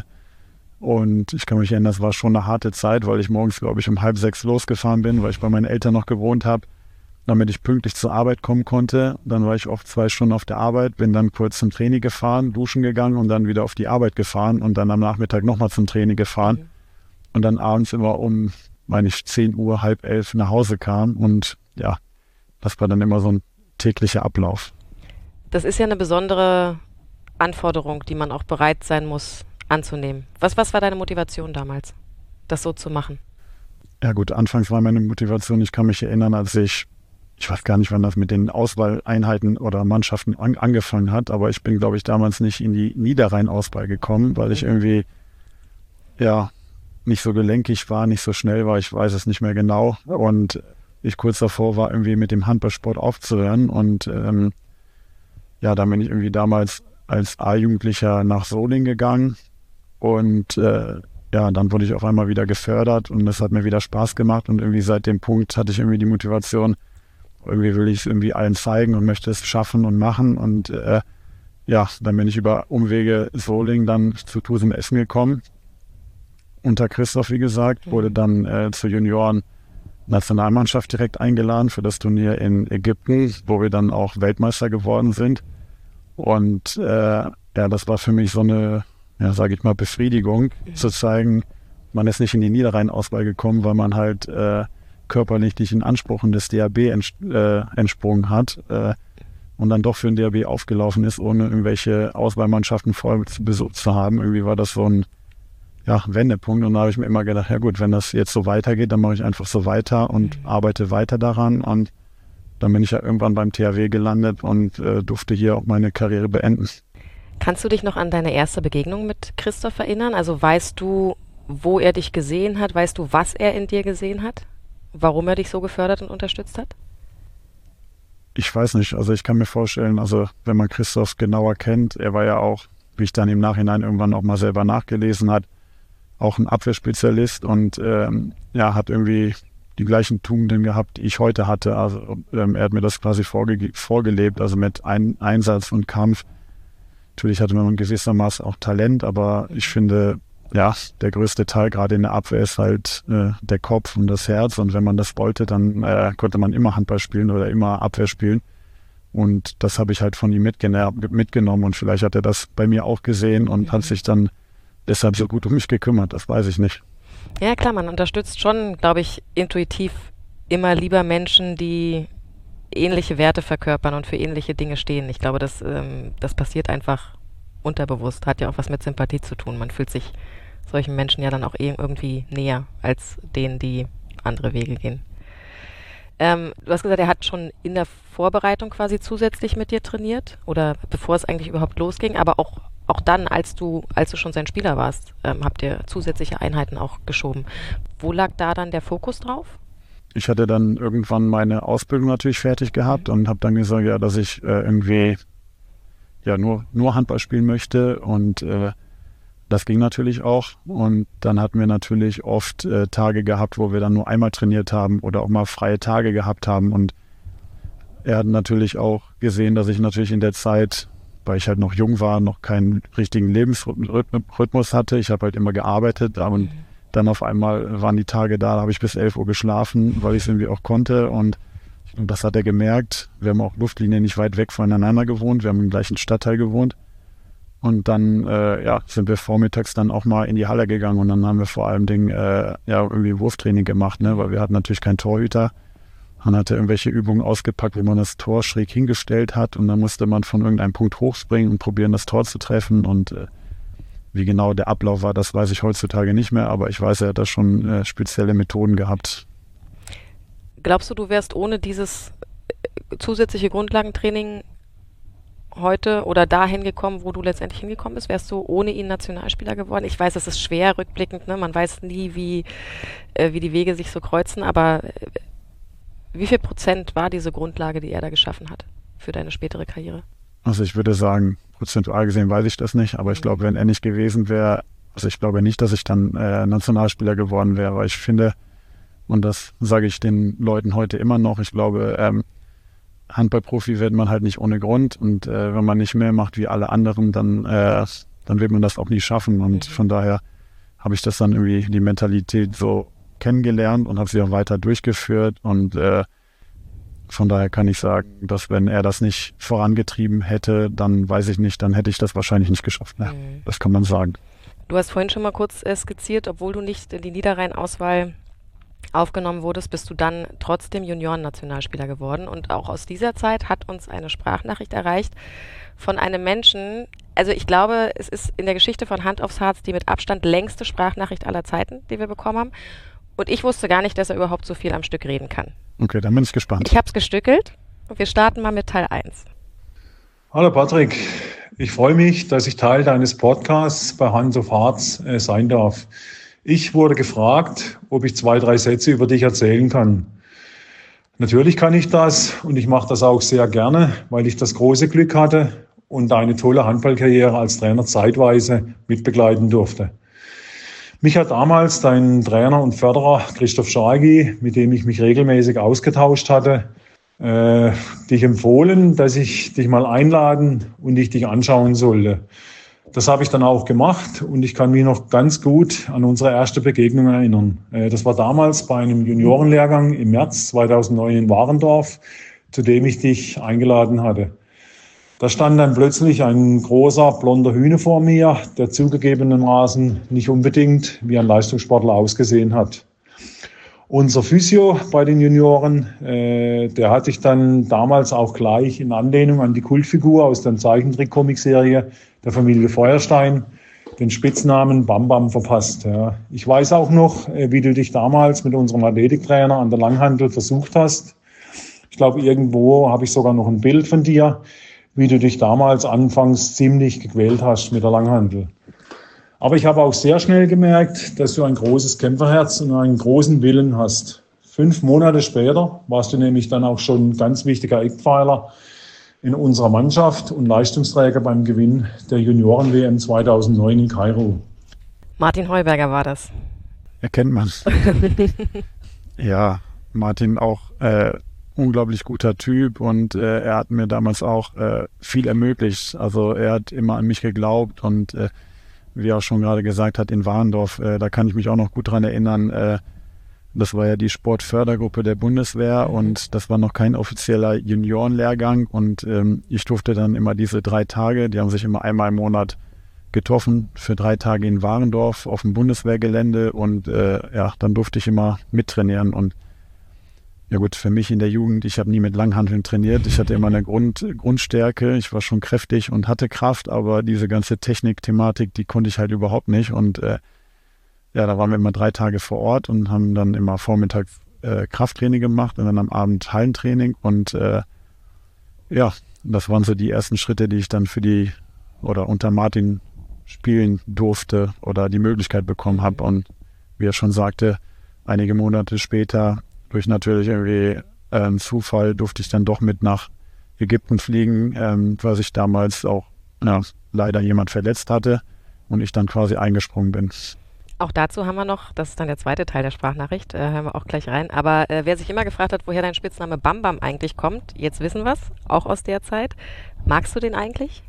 Und ich kann mich erinnern, das war schon eine harte Zeit, weil ich morgens, glaube ich, um halb sechs losgefahren bin, weil ich bei meinen Eltern noch gewohnt habe, damit ich pünktlich zur Arbeit kommen konnte. Dann war ich oft zwei Stunden auf der Arbeit, bin dann kurz zum Training gefahren, duschen gegangen und dann wieder auf die Arbeit gefahren und dann am Nachmittag nochmal zum Training gefahren. Mhm. Und dann abends immer um, meine ich, zehn Uhr, halb elf nach Hause kam. Und ja, das war dann immer so ein täglicher Ablauf. Das ist ja eine besondere Anforderung, die man auch bereit sein muss anzunehmen. Was, was war deine Motivation damals, das so zu machen? Ja gut, anfangs war meine Motivation, ich kann mich erinnern, als ich Ich weiß gar nicht, wann das mit den Auswahleinheiten oder Mannschaften an, angefangen hat, aber ich bin, glaube ich, damals nicht in die Niederrhein-Auswahl gekommen, weil ich irgendwie, ja, nicht so gelenkig war, nicht so schnell war, ich weiß es nicht mehr genau. Und ich kurz davor war, irgendwie mit dem Handballsport aufzuhören. Und ähm, ja, dann bin ich irgendwie damals als A-Jugendlicher nach Solingen gegangen Und äh, ja, dann wurde ich auf einmal wieder gefördert und das hat mir wieder Spaß gemacht. Und irgendwie seit dem Punkt hatte ich irgendwie die Motivation, irgendwie will ich es irgendwie allen zeigen und möchte es schaffen und machen. Und äh, ja, dann bin ich über Umwege Solingen dann zu Tusem Essen gekommen. Unter Christoph, wie gesagt, wurde dann äh, zur Junioren-Nationalmannschaft direkt eingeladen für das Turnier in Ägypten, wo wir dann auch Weltmeister geworden sind. Und äh, ja, das war für mich so eine, ja, sage ich mal, Befriedigung, mhm. zu zeigen, man ist nicht in die Niederrhein-Auswahl gekommen, weil man halt äh, körperlich nicht in Ansprüchen des D H B ents äh, entsprungen hat äh, und dann doch für den D H B aufgelaufen ist, ohne irgendwelche Auswahlmannschaften vorher zu besucht zu haben. Irgendwie war das so ein ja, Wendepunkt und da habe ich mir immer gedacht, ja gut, wenn das jetzt so weitergeht, dann mache ich einfach so weiter und mhm. arbeite weiter daran und dann bin ich ja irgendwann beim T H W gelandet und äh, durfte hier auch meine Karriere beenden. Kannst du dich noch an deine erste Begegnung mit Christoph erinnern? Also weißt du, wo er dich gesehen hat? Weißt du, was er in dir gesehen hat? Warum er dich so gefördert und unterstützt hat? Ich weiß nicht. Also ich kann mir vorstellen, also wenn man Christoph genauer kennt, er war ja auch, wie ich dann im Nachhinein irgendwann auch mal selber nachgelesen hat, auch ein Abwehrspezialist und ähm, ja, hat irgendwie die gleichen Tugenden gehabt, die ich heute hatte. Also ähm, er hat mir das quasi vorge vorgelebt, also mit ein Einsatz und Kampf. Natürlich hatte man gewissermaßen auch Talent, aber ich finde, ja, der größte Teil gerade in der Abwehr ist halt äh, der Kopf und das Herz. Und wenn man das wollte, dann äh, konnte man immer Handball spielen oder immer Abwehr spielen. Und das habe ich halt von ihm mitgenommen. Und vielleicht hat er das bei mir auch gesehen und mhm. hat sich dann deshalb so gut um mich gekümmert. Das weiß ich nicht. Ja, klar, man unterstützt schon, glaube ich, intuitiv immer lieber Menschen, die ähnliche Werte verkörpern und für ähnliche Dinge stehen. Ich glaube, das, ähm, das passiert einfach unterbewusst. Hat ja auch was mit Sympathie zu tun. Man fühlt sich solchen Menschen ja dann auch irgendwie näher als denen, die andere Wege gehen. Ähm, du hast gesagt, er hat schon in der Vorbereitung quasi zusätzlich mit dir trainiert oder bevor es eigentlich überhaupt losging, aber auch, auch dann, als du, als du schon sein Spieler warst, ähm, habt ihr zusätzliche Einheiten auch geschoben. Wo lag da dann der Fokus drauf? Ich hatte dann irgendwann meine Ausbildung natürlich fertig gehabt und habe dann gesagt, ja, dass ich äh, irgendwie ja nur, nur Handball spielen möchte und äh, das ging natürlich auch. Und dann hatten wir natürlich oft äh, Tage gehabt, wo wir dann nur einmal trainiert haben oder auch mal freie Tage gehabt haben. Und er hat natürlich auch gesehen, dass ich natürlich in der Zeit, weil ich halt noch jung war, noch keinen richtigen Lebensrhythmus hatte. Ich habe halt immer gearbeitet und dann auf einmal waren die Tage da, da habe ich bis elf Uhr geschlafen, weil ich es irgendwie auch konnte. Und, und das hat er gemerkt. Wir haben auch Luftlinie nicht weit weg voneinander gewohnt. Wir haben im gleichen Stadtteil gewohnt. Und dann äh, ja, sind wir vormittags dann auch mal in die Halle gegangen und dann haben wir vor allem Dingen, äh, ja, irgendwie Wurftraining gemacht, ne? Weil wir hatten natürlich keinen Torhüter. Man hatte irgendwelche Übungen ausgepackt, wo man das Tor schräg hingestellt hat und dann musste man von irgendeinem Punkt hochspringen und probieren, das Tor zu treffen. Und äh, wie genau der Ablauf war, das weiß ich heutzutage nicht mehr, aber ich weiß, er hat da schon äh, spezielle Methoden gehabt. Glaubst du, du wärst ohne dieses zusätzliche Grundlagentraining heute oder dahin gekommen, wo du letztendlich hingekommen bist? Wärst du ohne ihn Nationalspieler geworden? Ich weiß, es ist schwer rückblickend, ne? Man weiß nie, wie, äh, wie die Wege sich so kreuzen, aber äh, wie viel Prozent war diese Grundlage, die er da geschaffen hat für deine spätere Karriere? Also ich würde sagen, prozentual gesehen weiß ich das nicht, aber ich glaube, wenn er nicht gewesen wäre, also ich glaube nicht, dass ich dann äh, Nationalspieler geworden wäre, weil ich finde, und das sage ich den Leuten heute immer noch, ich glaube, ähm, Handballprofi wird man halt nicht ohne Grund und äh, wenn man nicht mehr macht wie alle anderen, dann, äh, dann wird man das auch nie schaffen und mhm. von daher habe ich das dann irgendwie, die Mentalität so kennengelernt und habe sie auch weiter durchgeführt und äh, von daher kann ich sagen, dass wenn er das nicht vorangetrieben hätte, dann weiß ich nicht, dann hätte ich das wahrscheinlich nicht geschafft. Ja, mhm. Das kann man sagen. Du hast vorhin schon mal kurz äh, skizziert, obwohl du nicht in die Niederrhein-Auswahl aufgenommen wurdest, bist du dann trotzdem Junioren-Nationalspieler geworden. Und auch aus dieser Zeit hat uns eine Sprachnachricht erreicht von einem Menschen, also ich glaube, es ist in der Geschichte von Hand aufs Harz die mit Abstand längste Sprachnachricht aller Zeiten, die wir bekommen haben. Und ich wusste gar nicht, dass er überhaupt so viel am Stück reden kann. Okay, dann bin ich gespannt. Ich habe es gestückelt und wir starten mal mit Teil eins. Hallo Patrick, ich freue mich, dass ich Teil deines Podcasts bei Hand auf Harz äh, sein darf. Ich wurde gefragt, ob ich zwei, drei Sätze über dich erzählen kann. Natürlich kann ich das und ich mache das auch sehr gerne, weil ich das große Glück hatte und deine tolle Handballkarriere als Trainer zeitweise mitbegleiten durfte. Mich hat damals dein Trainer und Förderer Christoph Schargi, mit dem ich mich regelmäßig ausgetauscht hatte, äh, dich empfohlen, dass ich dich mal einladen und ich dich anschauen sollte. Das habe ich dann auch gemacht und ich kann mich noch ganz gut an unsere erste Begegnung erinnern. Äh, das war damals bei einem Juniorenlehrgang im März zweitausendneun in Warendorf, zu dem ich dich eingeladen hatte. Da stand dann plötzlich ein großer, blonder Hühne vor mir, der zugegebenermaßen nicht unbedingt wie ein Leistungssportler ausgesehen hat. Unser Physio bei den Junioren, äh, der hatte ich dann damals auch gleich in Anlehnung an die Kultfigur aus der Zeichentrick-Comicserie der Familie Feuerstein den Spitznamen Bam Bam verpasst. Ja. Ich weiß auch noch, äh, wie du dich damals mit unserem Athletiktrainer an der Langhantel versucht hast. Ich glaube, irgendwo habe ich sogar noch ein Bild von dir, wie du dich damals anfangs ziemlich gequält hast mit der Langhantel. Aber ich habe auch sehr schnell gemerkt, dass du ein großes Kämpferherz und einen großen Willen hast. Fünf Monate später warst du nämlich dann auch schon ein ganz wichtiger Eckpfeiler in unserer Mannschaft und Leistungsträger beim Gewinn der Junioren-W M zweitausendneun in Kairo. Martin Heuberger war das. Erkennt man. Ja, Martin auch äh, unglaublich guter Typ und äh, er hat mir damals auch äh, viel ermöglicht. Also er hat immer an mich geglaubt und äh, wie er auch schon gerade gesagt hat, in Warendorf, äh, da kann ich mich auch noch gut dran erinnern, äh, das war ja die Sportfördergruppe der Bundeswehr und das war noch kein offizieller Juniorenlehrgang und ähm, ich durfte dann immer diese drei Tage, die haben sich immer einmal im Monat getroffen, für drei Tage in Warendorf auf dem Bundeswehrgelände und äh, ja, dann durfte ich immer mittrainieren und ja gut, für mich in der Jugend, ich habe nie mit Langhanteln trainiert. Ich hatte immer eine Grund, Grundstärke, ich war schon kräftig und hatte Kraft, aber diese ganze Technik-Thematik, die konnte ich halt überhaupt nicht. Und äh, ja, da waren wir immer drei Tage vor Ort und haben dann immer vormittags äh, Krafttraining gemacht und dann am Abend Hallentraining. Und äh, ja, das waren so die ersten Schritte, die ich dann für die oder unter Martin spielen durfte oder die Möglichkeit bekommen habe. Und wie er schon sagte, einige Monate später durch natürlich irgendwie äh, einen Zufall durfte ich dann doch mit nach Ägypten fliegen, ähm, weil sich damals auch ja, leider jemand verletzt hatte und ich dann quasi eingesprungen bin. Auch dazu haben wir noch, das ist dann der zweite Teil der Sprachnachricht, äh, hören wir auch gleich rein. Aber äh, wer sich immer gefragt hat, woher dein Spitzname Bam Bam eigentlich kommt, jetzt wissen wir es, auch aus der Zeit. Magst du den eigentlich?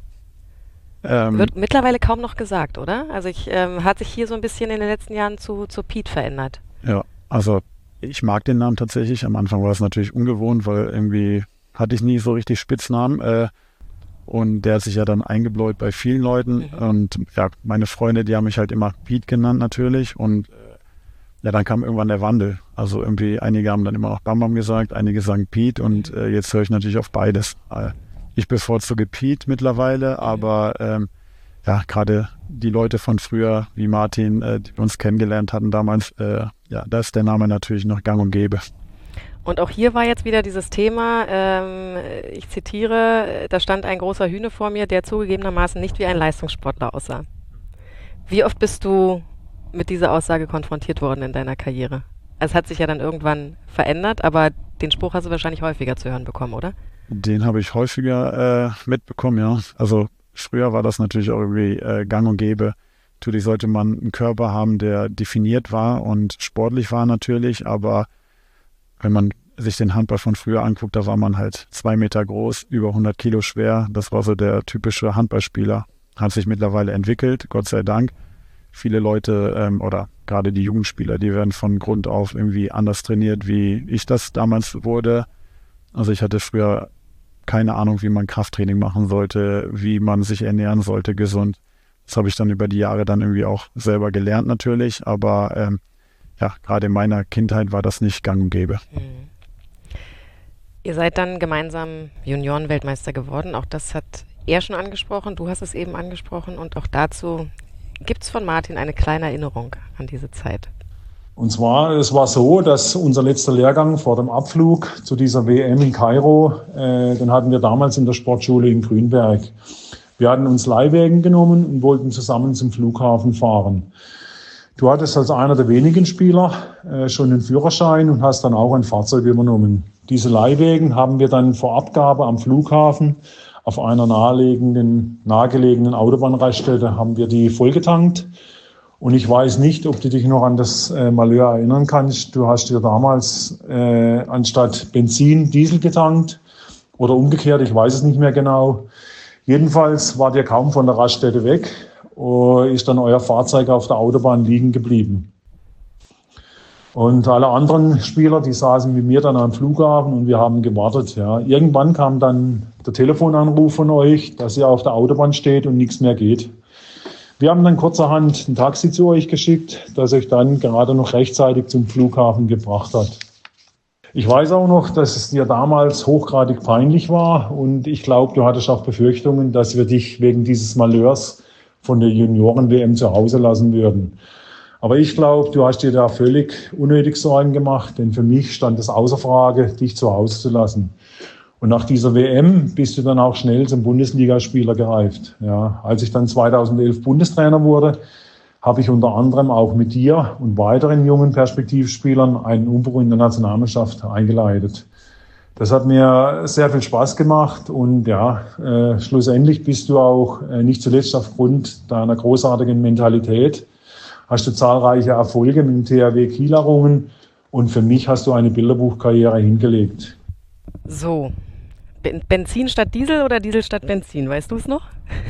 Ähm, Wird mittlerweile kaum noch gesagt, oder? Also ich ähm, hat sich hier so ein bisschen in den letzten Jahren zu, zu Pete verändert. Ja, also ich mag den Namen tatsächlich. Am Anfang war es natürlich ungewohnt, weil irgendwie hatte ich nie so richtig Spitznamen. Äh, und der hat sich ja dann eingebläut bei vielen Leuten. Mhm. Und ja, meine Freunde, die haben mich halt immer Pete genannt natürlich. Und äh, ja, dann kam irgendwann der Wandel. Also irgendwie, einige haben dann immer noch Bam Bam gesagt, einige sagen Pete. Und äh, jetzt höre ich natürlich auf beides. Äh, ich bevorzuge Pete mittlerweile, mhm. aber ähm, ja, gerade die Leute von früher, wie Martin, äh, die wir uns kennengelernt hatten damals, äh, ja, da ist der Name natürlich noch gang und gäbe. Und auch hier war jetzt wieder dieses Thema, ähm, ich zitiere, da stand ein großer Hühne vor mir, der zugegebenermaßen nicht wie ein Leistungssportler aussah. Wie oft bist du mit dieser Aussage konfrontiert worden in deiner Karriere? Es hat sich ja dann irgendwann verändert, aber den Spruch hast du wahrscheinlich häufiger zu hören bekommen, oder? Den habe ich häufiger äh, mitbekommen, ja. Also früher war das natürlich auch irgendwie äh, gang und gäbe. Natürlich sollte man einen Körper haben, der definiert war und sportlich war natürlich, aber wenn man sich den Handball von früher anguckt, da war man halt zwei Meter groß, über hundert Kilo schwer. Das war so der typische Handballspieler. Hat sich mittlerweile entwickelt, Gott sei Dank. Viele Leute ähm, oder gerade die Jugendspieler, die werden von Grund auf irgendwie anders trainiert, wie ich das damals wurde. Also ich hatte früher keine Ahnung, wie man Krafttraining machen sollte, wie man sich ernähren sollte, gesund. Das habe ich dann über die Jahre dann irgendwie auch selber gelernt natürlich, aber ähm, ja, gerade in meiner Kindheit war das nicht gang und gäbe. Mhm. Ihr seid dann gemeinsam Junioren-Weltmeister geworden, auch das hat er schon angesprochen, du hast es eben angesprochen und auch dazu gibt es von Martin eine kleine Erinnerung an diese Zeit. Und zwar, es war so, dass unser letzter Lehrgang vor dem Abflug zu dieser W M in Kairo, äh, den hatten wir damals in der Sportschule in Grünberg. Wir hatten uns Leihwägen genommen und wollten zusammen zum Flughafen fahren. Du hattest als einer der wenigen Spieler äh, schon den Führerschein und hast dann auch ein Fahrzeug übernommen. Diese Leihwägen haben wir dann vor Abgabe am Flughafen auf einer nahegelegenen, nahegelegenen Autobahnraststätte haben wir die vollgetankt. Und ich weiß nicht, ob du dich noch an das äh, Malheur erinnern kannst. Du hast dir damals äh, anstatt Benzin Diesel getankt oder umgekehrt, ich weiß es nicht mehr genau. Jedenfalls wart ihr kaum von der Raststätte weg, und ist dann euer Fahrzeug auf der Autobahn liegen geblieben. Und alle anderen Spieler, die saßen mit mir dann am Flughafen und wir haben gewartet. Ja. Irgendwann kam dann der Telefonanruf von euch, dass ihr auf der Autobahn steht und nichts mehr geht. Wir haben dann kurzerhand ein Taxi zu euch geschickt, das euch dann gerade noch rechtzeitig zum Flughafen gebracht hat. Ich weiß auch noch, dass es dir damals hochgradig peinlich war und ich glaube, du hattest auch Befürchtungen, dass wir dich wegen dieses Malheurs von der Junioren-W M zu Hause lassen würden. Aber ich glaube, du hast dir da völlig unnötig Sorgen gemacht, denn für mich stand es außer Frage, dich zu Hause zu lassen. Und nach dieser W M bist du dann auch schnell zum Bundesligaspieler gereift. Ja, als ich dann zweitausendelf Bundestrainer wurde, habe ich unter anderem auch mit dir und weiteren jungen Perspektivspielern einen Umbruch in der Nationalmannschaft eingeleitet. Das hat mir sehr viel Spaß gemacht und ja, äh, schlussendlich bist du auch äh, nicht zuletzt aufgrund deiner großartigen Mentalität, hast du zahlreiche Erfolge mit dem T H W Kiel errungen und für mich hast du eine Bilderbuchkarriere hingelegt. So, Benzin statt Diesel oder Diesel statt Benzin, weißt du es noch?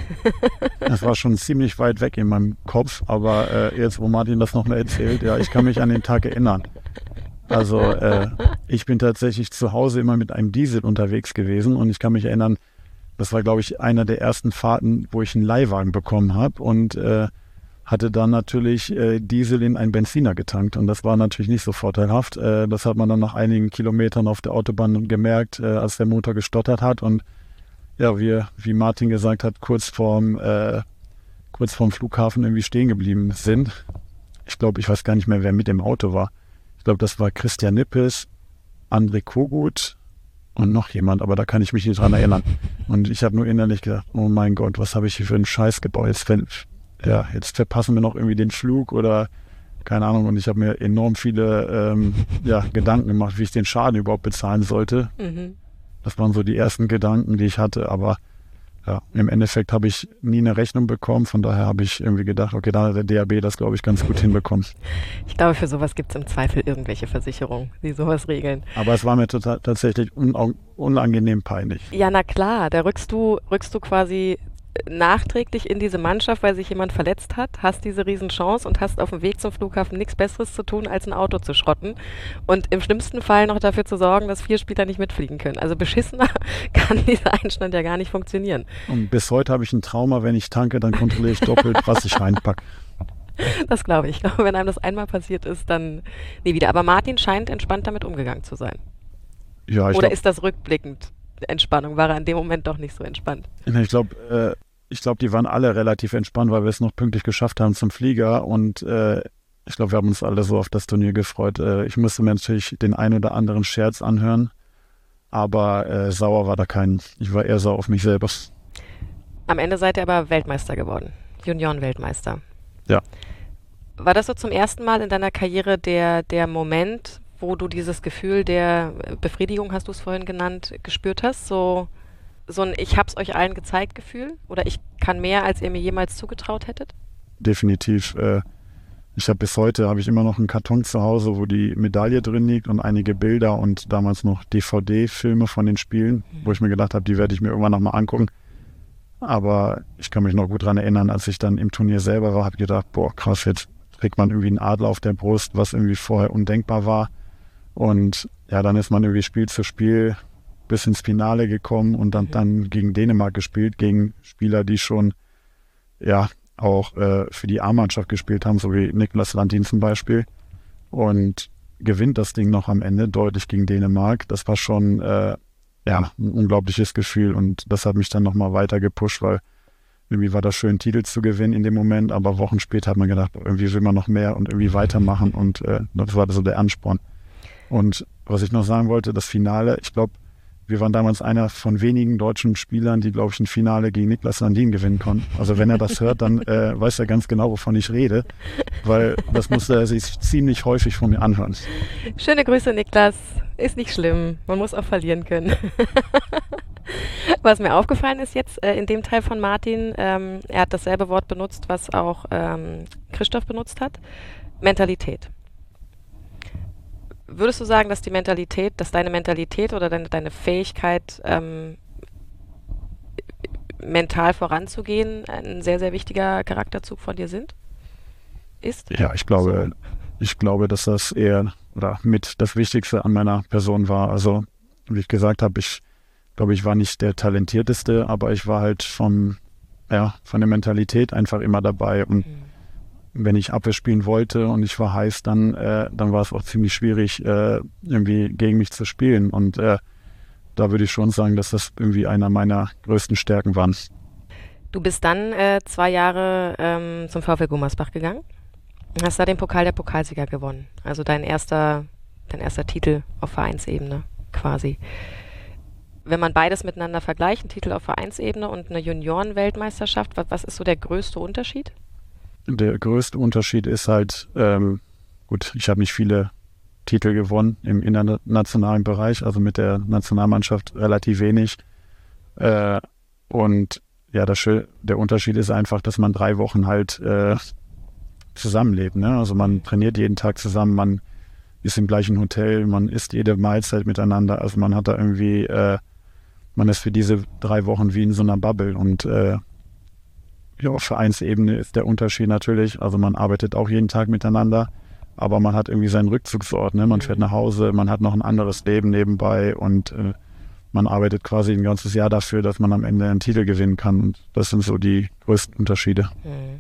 Das war schon ziemlich weit weg in meinem Kopf, aber äh, jetzt, wo Martin das nochmal erzählt, ja, ich kann mich an den Tag erinnern. Also äh, ich bin tatsächlich zu Hause immer mit einem Diesel unterwegs gewesen und ich kann mich erinnern, das war, glaube ich, einer der ersten Fahrten, wo ich einen Leihwagen bekommen habe und äh, hatte dann natürlich äh, Diesel in einen Benziner getankt und das war natürlich nicht so vorteilhaft. Äh, das hat man dann nach einigen Kilometern auf der Autobahn gemerkt, äh, als der Motor gestottert hat und ja, wie, wie Martin gesagt hat, kurz vorm, äh, kurz vorm Flughafen irgendwie stehen geblieben sind. Ich glaube, ich weiß gar nicht mehr, wer mit dem Auto war. Ich glaube, das war Christian Nippes, André Kogut und noch jemand, aber da kann ich mich nicht dran erinnern. Und ich habe nur innerlich gedacht, oh mein Gott, was habe ich hier für einen Scheiß gebaut? Jetzt, wenn, ja, jetzt verpassen wir noch irgendwie den Flug oder keine Ahnung. Und ich habe mir enorm viele ähm, ja, Gedanken gemacht, wie ich den Schaden überhaupt bezahlen sollte. Mhm. Das waren so die ersten Gedanken, die ich hatte, aber ja, im Endeffekt habe ich nie eine Rechnung bekommen, von daher habe ich irgendwie gedacht, okay, da hat der D H B das, glaube ich, ganz gut hinbekommen. Ich glaube, für sowas gibt es im Zweifel irgendwelche Versicherungen, die sowas regeln. Aber es war mir total, tatsächlich un, unangenehm peinlich. Ja, na klar, da rückst du, rückst du quasi nachträglich in diese Mannschaft, weil sich jemand verletzt hat, hast diese Riesenchance und hast auf dem Weg zum Flughafen nichts Besseres zu tun, als ein Auto zu schrotten und im schlimmsten Fall noch dafür zu sorgen, dass vier Spieler nicht mitfliegen können. Also beschissener kann dieser Einstand ja gar nicht funktionieren. Und bis heute habe ich ein Trauma, wenn ich tanke, dann kontrolliere ich doppelt, was ich reinpacke. Das glaube ich. Ich glaube, wenn einem das einmal passiert ist, dann nie wieder. Aber Martin scheint entspannt damit umgegangen zu sein. Ja, ich Oder glaub, ist das rückblickend Entspannung? War er in dem Moment doch nicht so entspannt? Ich glaube, äh, ich glaube, die waren alle relativ entspannt, weil wir es noch pünktlich geschafft haben zum Flieger und äh, ich glaube, wir haben uns alle so auf das Turnier gefreut. Äh, ich musste mir natürlich den ein oder anderen Scherz anhören, aber äh, sauer war da kein. Ich war eher sauer auf mich selber. Am Ende seid ihr aber Weltmeister geworden, Junioren-Weltmeister. Ja. War das so zum ersten Mal in deiner Karriere der, der Moment, wo du dieses Gefühl der Befriedigung, hast du es vorhin genannt, gespürt hast? So, so ein Ich hab's euch allen gezeigt Gefühl? Oder ich kann mehr, als ihr mir jemals zugetraut hättet? Definitiv. Äh, ich habe bis heute, habe ich immer noch einen Karton zu Hause, wo die Medaille drin liegt und einige Bilder und damals noch D V D-Filme von den Spielen, mhm. wo ich mir gedacht habe, die werde ich mir irgendwann nochmal angucken. Aber ich kann mich noch gut daran erinnern, als ich dann im Turnier selber war, habe ich gedacht, boah krass, jetzt kriegt man irgendwie einen Adler auf der Brust, was irgendwie vorher undenkbar war. Und ja, dann ist man irgendwie Spiel zu Spiel bis ins Finale gekommen und dann, dann gegen Dänemark gespielt, gegen Spieler, die schon ja auch äh, für die A-Mannschaft gespielt haben, so wie Niklas Landin zum Beispiel. Und gewinnt das Ding noch am Ende deutlich gegen Dänemark. Das war schon äh, ja, ein unglaubliches Gefühl und das hat mich dann nochmal weiter gepusht, weil irgendwie war das schön, Titel zu gewinnen in dem Moment, aber Wochen später hat man gedacht, irgendwie will man noch mehr und irgendwie weitermachen und äh, das war so der Ansporn. Und was ich noch sagen wollte, das Finale, ich glaube, wir waren damals einer von wenigen deutschen Spielern, die, glaube ich, ein Finale gegen Niklas Landin gewinnen konnten. Also wenn er das hört, dann äh, weiß er ganz genau, wovon ich rede, weil das musste er sich ziemlich häufig von mir anhören. Schöne Grüße, Niklas. Ist nicht schlimm. Man muss auch verlieren können. Was mir aufgefallen ist jetzt äh, in dem Teil von Martin, ähm, er hat dasselbe Wort benutzt, was auch ähm, Christoph benutzt hat, Mentalität. Würdest du sagen, dass die Mentalität, dass deine Mentalität oder deine, deine Fähigkeit, ähm, mental voranzugehen, ein sehr, sehr wichtiger Charakterzug von dir sind? Ist? Ja, ich glaube, so. ich glaube, dass das eher oder mit das Wichtigste an meiner Person war. Also, wie ich gesagt habe, ich glaube, ich war nicht der Talentierteste, aber ich war halt vom, ja, von der Mentalität einfach immer dabei. Und mhm. wenn ich Abwehr spielen wollte und ich war heiß, dann, äh, dann war es auch ziemlich schwierig, äh, irgendwie gegen mich zu spielen. Und äh, da würde ich schon sagen, dass das irgendwie einer meiner größten Stärken waren. Du bist dann äh, zwei Jahre ähm, zum VfL Gummersbach gegangen. Hast da den Pokal der Pokalsieger gewonnen. Also dein erster, dein erster Titel auf Vereinsebene quasi. Wenn man beides miteinander vergleicht, einen Titel auf Vereinsebene und eine Junioren-Weltmeisterschaft, was, was ist so der größte Unterschied? Der größte Unterschied ist halt, ähm, gut, ich habe nicht viele Titel gewonnen im internationalen Bereich, also mit der Nationalmannschaft relativ wenig. Äh, und ja, das, der Unterschied ist einfach, dass man drei Wochen halt äh, zusammenlebt. Ne? Also man trainiert jeden Tag zusammen, man ist im gleichen Hotel, man isst jede Mahlzeit miteinander. Also man hat da irgendwie, äh, man ist für diese drei Wochen wie in so einer Bubble. Und äh, ja, auf Vereinsebene ist der Unterschied natürlich, also man arbeitet auch jeden Tag miteinander, aber man hat irgendwie seinen Rückzugsort. Ne? Man fährt nach Hause, man hat noch ein anderes Leben nebenbei und äh, man arbeitet quasi ein ganzes Jahr dafür, dass man am Ende einen Titel gewinnen kann. Und das sind so die größten Unterschiede. Mhm.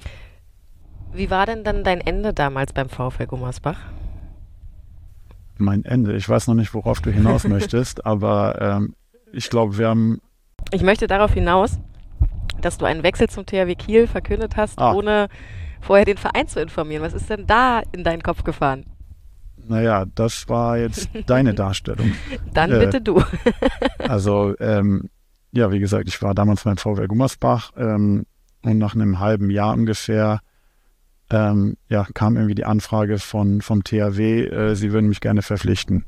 Wie war denn dann dein Ende damals beim VfL Gummersbach? Mein Ende? Ich weiß noch nicht, worauf du hinaus möchtest, aber ähm, ich glaube, wir haben... Ich möchte darauf hinaus, dass du einen Wechsel zum T H W Kiel verkündet hast, ah. ohne vorher den Verein zu informieren. Was ist denn da in deinen Kopf gefahren? Naja, das war jetzt deine Darstellung. Dann äh, bitte du. Also, ähm, ja, wie gesagt, ich war damals beim VfL Gummersbach ähm, und nach einem halben Jahr ungefähr ähm, ja, kam irgendwie die Anfrage von, vom T H W, äh, sie würden mich gerne verpflichten.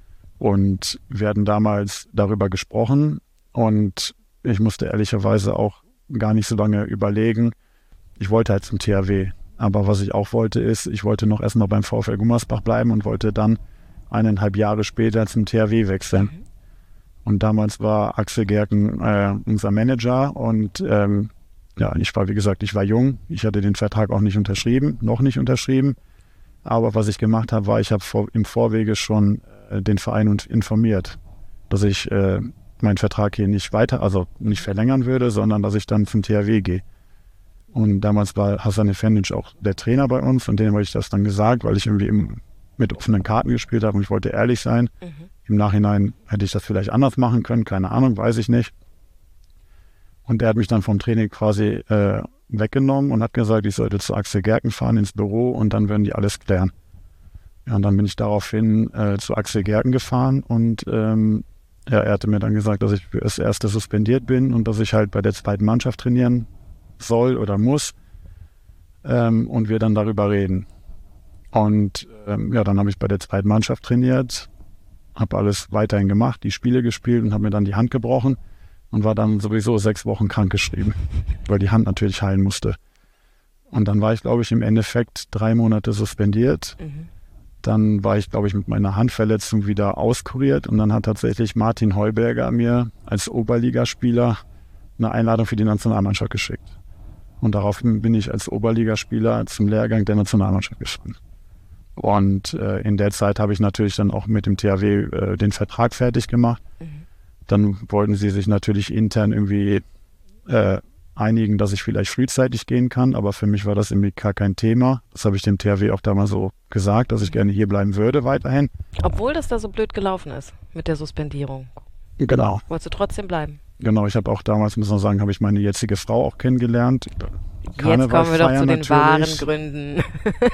Und wir hatten damals darüber gesprochen und ich musste ehrlicherweise auch gar nicht so lange überlegen. Ich wollte halt zum T H W. Aber was ich auch wollte ist, ich wollte noch erstmal beim VfL Gummersbach bleiben und wollte dann eineinhalb Jahre später zum T H W wechseln. Mhm. Und damals war Axel Gerken äh, unser Manager und ähm, ja, ich war, wie gesagt, ich war jung. Ich hatte den Vertrag auch nicht unterschrieben, noch nicht unterschrieben. Aber was ich gemacht habe, war, ich habe vor, im Vorwege schon äh, den Verein und informiert, dass ich äh, meinen Vertrag hier nicht weiter, also nicht verlängern würde, sondern dass ich dann zum T H W gehe. Und damals war Hasan Efendic auch der Trainer bei uns und dem habe ich das dann gesagt, weil ich irgendwie im, mit offenen Karten gespielt habe und ich wollte ehrlich sein. Mhm. Im Nachhinein hätte ich das vielleicht anders machen können, keine Ahnung, weiß ich nicht. Und er hat mich dann vom Training quasi äh, weggenommen und hat gesagt, ich sollte zu Axel Gerken fahren ins Büro und dann würden die alles klären. Ja, und dann bin ich daraufhin äh, zu Axel Gerken gefahren und ähm, ja, er hatte mir dann gesagt, dass ich für das erste suspendiert bin und dass ich halt bei der zweiten Mannschaft trainieren soll oder muss ähm, und wir dann darüber reden. Und ähm, ja, dann habe ich bei der zweiten Mannschaft trainiert, habe alles weiterhin gemacht, die Spiele gespielt und habe mir dann die Hand gebrochen und war dann sowieso sechs Wochen krankgeschrieben, weil die Hand natürlich heilen musste. Und dann war ich, glaube ich, im Endeffekt drei Monate suspendiert. Mhm. Dann war ich, glaube ich, mit meiner Handverletzung wieder auskuriert und dann hat tatsächlich Martin Heuberger mir als Oberligaspieler eine Einladung für die Nationalmannschaft geschickt. Und daraufhin bin ich als Oberligaspieler zum Lehrgang der Nationalmannschaft geschickt. Und äh, in der Zeit habe ich natürlich dann auch mit dem T H W äh, den Vertrag fertig gemacht. Mhm. Dann wollten sie sich natürlich intern irgendwie äh, einigen, dass ich vielleicht frühzeitig gehen kann, aber für mich war das irgendwie gar kein Thema. Das habe ich dem T H W auch damals so gesagt, dass ich gerne hier bleiben würde weiterhin. Obwohl das da so blöd gelaufen ist mit der Suspendierung. Genau. Wolltest du trotzdem bleiben? Genau, ich habe auch damals, muss man sagen, habe ich meine jetzige Frau auch kennengelernt. Karneval Jetzt kommen wir doch zu den wahren Gründen.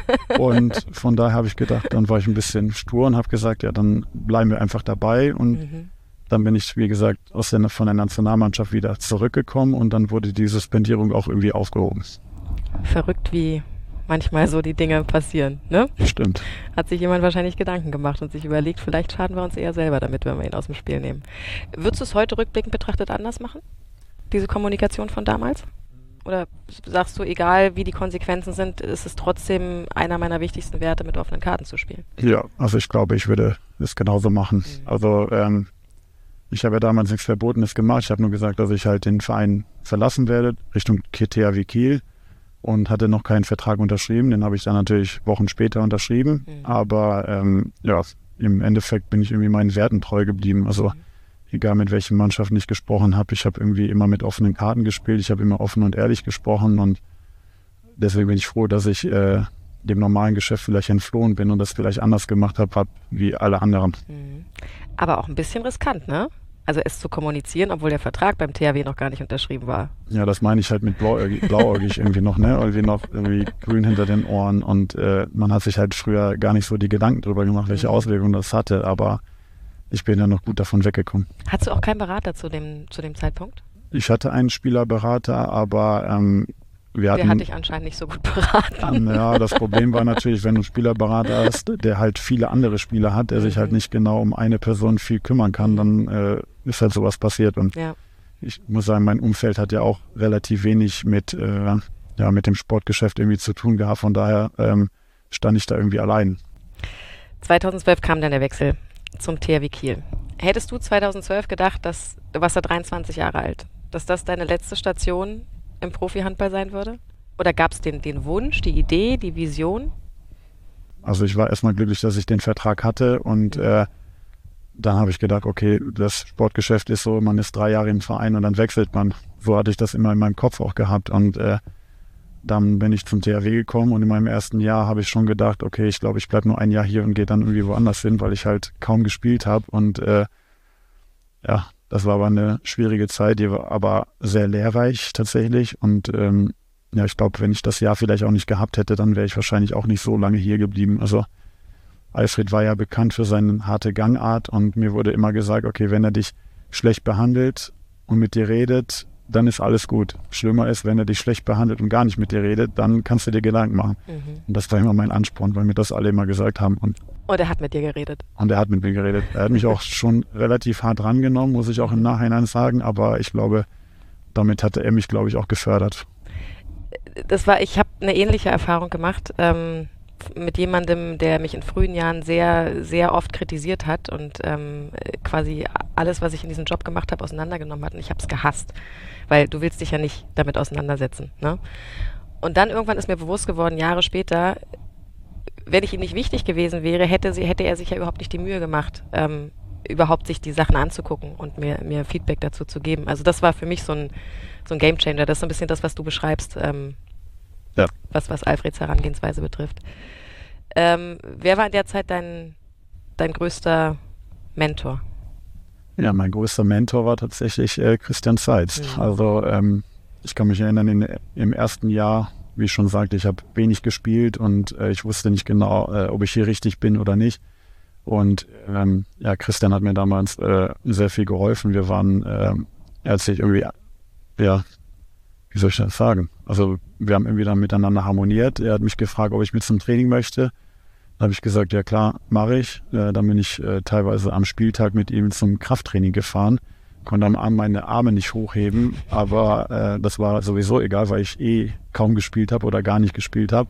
Und von daher habe ich gedacht, dann war ich ein bisschen stur und habe gesagt, ja, dann bleiben wir einfach dabei. Und mhm. dann bin ich, wie gesagt, aus der, von der Nationalmannschaft wieder zurückgekommen und dann wurde die Suspendierung auch irgendwie aufgehoben. Verrückt, wie manchmal so die Dinge passieren, ne? Stimmt. Hat sich jemand wahrscheinlich Gedanken gemacht und sich überlegt, vielleicht schaden wir uns eher selber damit, wenn wir ihn aus dem Spiel nehmen. Würdest du es heute rückblickend betrachtet anders machen? Diese Kommunikation von damals? Oder sagst du, egal wie die Konsequenzen sind, ist es trotzdem einer meiner wichtigsten Werte, mit offenen Karten zu spielen? Ja, also ich glaube, ich würde es genauso machen. Mhm. Also ähm, ich habe ja damals nichts Verbotenes gemacht. Ich habe nur gesagt, dass ich halt den Verein verlassen werde, Richtung T H W Kiel, und hatte noch keinen Vertrag unterschrieben. Den habe ich dann natürlich Wochen später unterschrieben. Mhm. Aber ähm, ja, im Endeffekt bin ich irgendwie meinen Werten treu geblieben. Also mhm. egal mit welchen Mannschaften ich gesprochen habe, ich habe irgendwie immer mit offenen Karten gespielt. Ich habe immer offen und ehrlich gesprochen, und deswegen bin ich froh, dass ich äh, dem normalen Geschäft vielleicht entflohen bin und das vielleicht anders gemacht habe hab, wie alle anderen. Mhm. Aber auch ein bisschen riskant, ne? Also es zu kommunizieren, obwohl der Vertrag beim T H W noch gar nicht unterschrieben war. Ja, das meine ich halt mit blauäugig, blauäugig irgendwie noch, ne? Irgendwie noch irgendwie grün hinter den Ohren, und äh, man hat sich halt früher gar nicht so die Gedanken drüber gemacht, welche Auswirkungen das hatte, aber ich bin ja noch gut davon weggekommen. Hattest du auch keinen Berater zu dem, zu dem Zeitpunkt? Ich hatte einen Spielerberater, aber ähm, wir hatten... Der hat dich anscheinend nicht so gut beraten. Ja, das Problem war natürlich, wenn du einen Spielerberater hast, der halt viele andere Spieler hat, der mhm. sich halt nicht genau um eine Person viel kümmern kann, dann äh, ist halt sowas passiert. Und ja. ich muss sagen, mein Umfeld hat ja auch relativ wenig mit, äh, ja, mit dem Sportgeschäft irgendwie zu tun gehabt. Von daher ähm, stand ich da irgendwie allein. zweitausendzwölf kam dann der Wechsel zum T H W Kiel. Hättest du zweitausendzwölf gedacht, dass du warst ja dreiundzwanzig Jahre alt, dass das deine letzte Station im Profi-Handball sein würde? Oder gab es den, den Wunsch, die Idee, die Vision? Also ich war erstmal glücklich, dass ich den Vertrag hatte, und äh, dann habe ich gedacht, okay, das Sportgeschäft ist so, man ist drei Jahre im Verein und dann wechselt man. So hatte ich das immer in meinem Kopf auch gehabt, und äh, dann bin ich zum T H W gekommen, und in meinem ersten Jahr habe ich schon gedacht, okay, ich glaube, ich bleibe nur ein Jahr hier und gehe dann irgendwie woanders hin, weil ich halt kaum gespielt habe, und äh, ja, das war aber eine schwierige Zeit, die war aber sehr lehrreich tatsächlich, und ähm, ja, ich glaube, wenn ich das Jahr vielleicht auch nicht gehabt hätte, dann wäre ich wahrscheinlich auch nicht so lange hier geblieben. Also Alfred war ja bekannt für seine harte Gangart, und mir wurde immer gesagt, okay, wenn er dich schlecht behandelt und mit dir redet, dann ist alles gut. Schlimmer ist, wenn er dich schlecht behandelt und gar nicht mit dir redet, dann kannst du dir Gedanken machen. Mhm. Und das war immer mein Ansporn, weil mir das alle immer gesagt haben. Und Und er hat mit dir geredet. Und er hat mit mir geredet. Er hat mich auch schon relativ hart rangenommen, muss ich auch im Nachhinein sagen. Aber ich glaube, damit hatte er mich, glaube ich, auch gefördert. Das war, ich habe eine ähnliche Erfahrung gemacht ähm, mit jemandem, der mich in frühen Jahren sehr, sehr oft kritisiert hat und ähm, quasi alles, was ich in diesem Job gemacht habe, auseinandergenommen hat. Und ich habe es gehasst, weil du willst dich ja nicht damit auseinandersetzen, ne? Und dann irgendwann ist mir bewusst geworden, Jahre später, wenn ich ihm nicht wichtig gewesen wäre, hätte, sie, hätte er sich ja überhaupt nicht die Mühe gemacht, ähm, überhaupt sich die Sachen anzugucken und mir, mir Feedback dazu zu geben. Also das war für mich so ein, so ein Gamechanger. Das ist so ein bisschen das, was du beschreibst, ähm, ja. was, was Alfreds Herangehensweise betrifft. Ähm, wer war in der Zeit dein, dein größter Mentor? Ja, mein größter Mentor war tatsächlich äh, Christian Seitz. Mhm. Also ähm, ich kann mich erinnern, in, im ersten Jahr, wie ich schon sagte, ich habe wenig gespielt, und äh, ich wusste nicht genau, äh, ob ich hier richtig bin oder nicht. Und ähm, ja, Christian hat mir damals äh, sehr viel geholfen. Wir waren, äh, er hat sich irgendwie, ja, wie soll ich das sagen? Also wir haben irgendwie dann miteinander harmoniert. Er hat mich gefragt, ob ich mit zum Training möchte. Da habe ich gesagt, ja klar, mache ich. Äh, dann bin ich äh, teilweise am Spieltag mit ihm zum Krafttraining gefahren. Konnte am Abend meine Arme nicht hochheben, aber äh, das war sowieso egal, weil ich eh kaum gespielt habe oder gar nicht gespielt habe.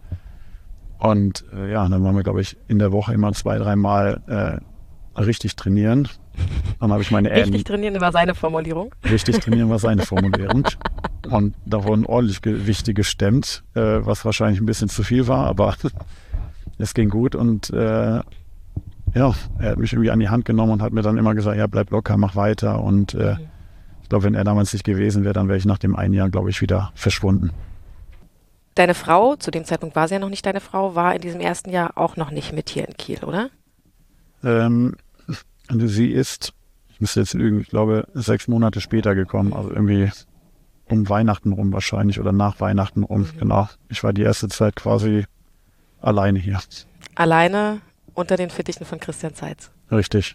Und äh, ja, dann waren wir, glaube ich, in der Woche immer zwei, dreimal äh, richtig trainieren. Dann habe ich meine Richtig Äden, trainieren war seine Formulierung. Richtig trainieren war seine Formulierung. Und da wurden ordentlich Gewichte gestemmt, äh, was wahrscheinlich ein bisschen zu viel war, aber es ging gut. Und äh, ja, er hat mich irgendwie an die Hand genommen und hat mir dann immer gesagt, ja, bleib locker, mach weiter. Und äh, mhm. ich glaube, wenn er damals nicht gewesen wäre, dann wäre ich nach dem einen Jahr, glaube ich, wieder verschwunden. Deine Frau, zu dem Zeitpunkt war sie ja noch nicht deine Frau, war in diesem ersten Jahr auch noch nicht mit hier in Kiel, oder? Ähm, also sie ist, ich müsste jetzt lügen, ich glaube, sechs Monate später gekommen, also irgendwie um Weihnachten rum wahrscheinlich oder nach Weihnachten rum, mhm. genau. Ich war die erste Zeit quasi alleine hier. Alleine unter den Fittichen von Christian Seitz. Richtig.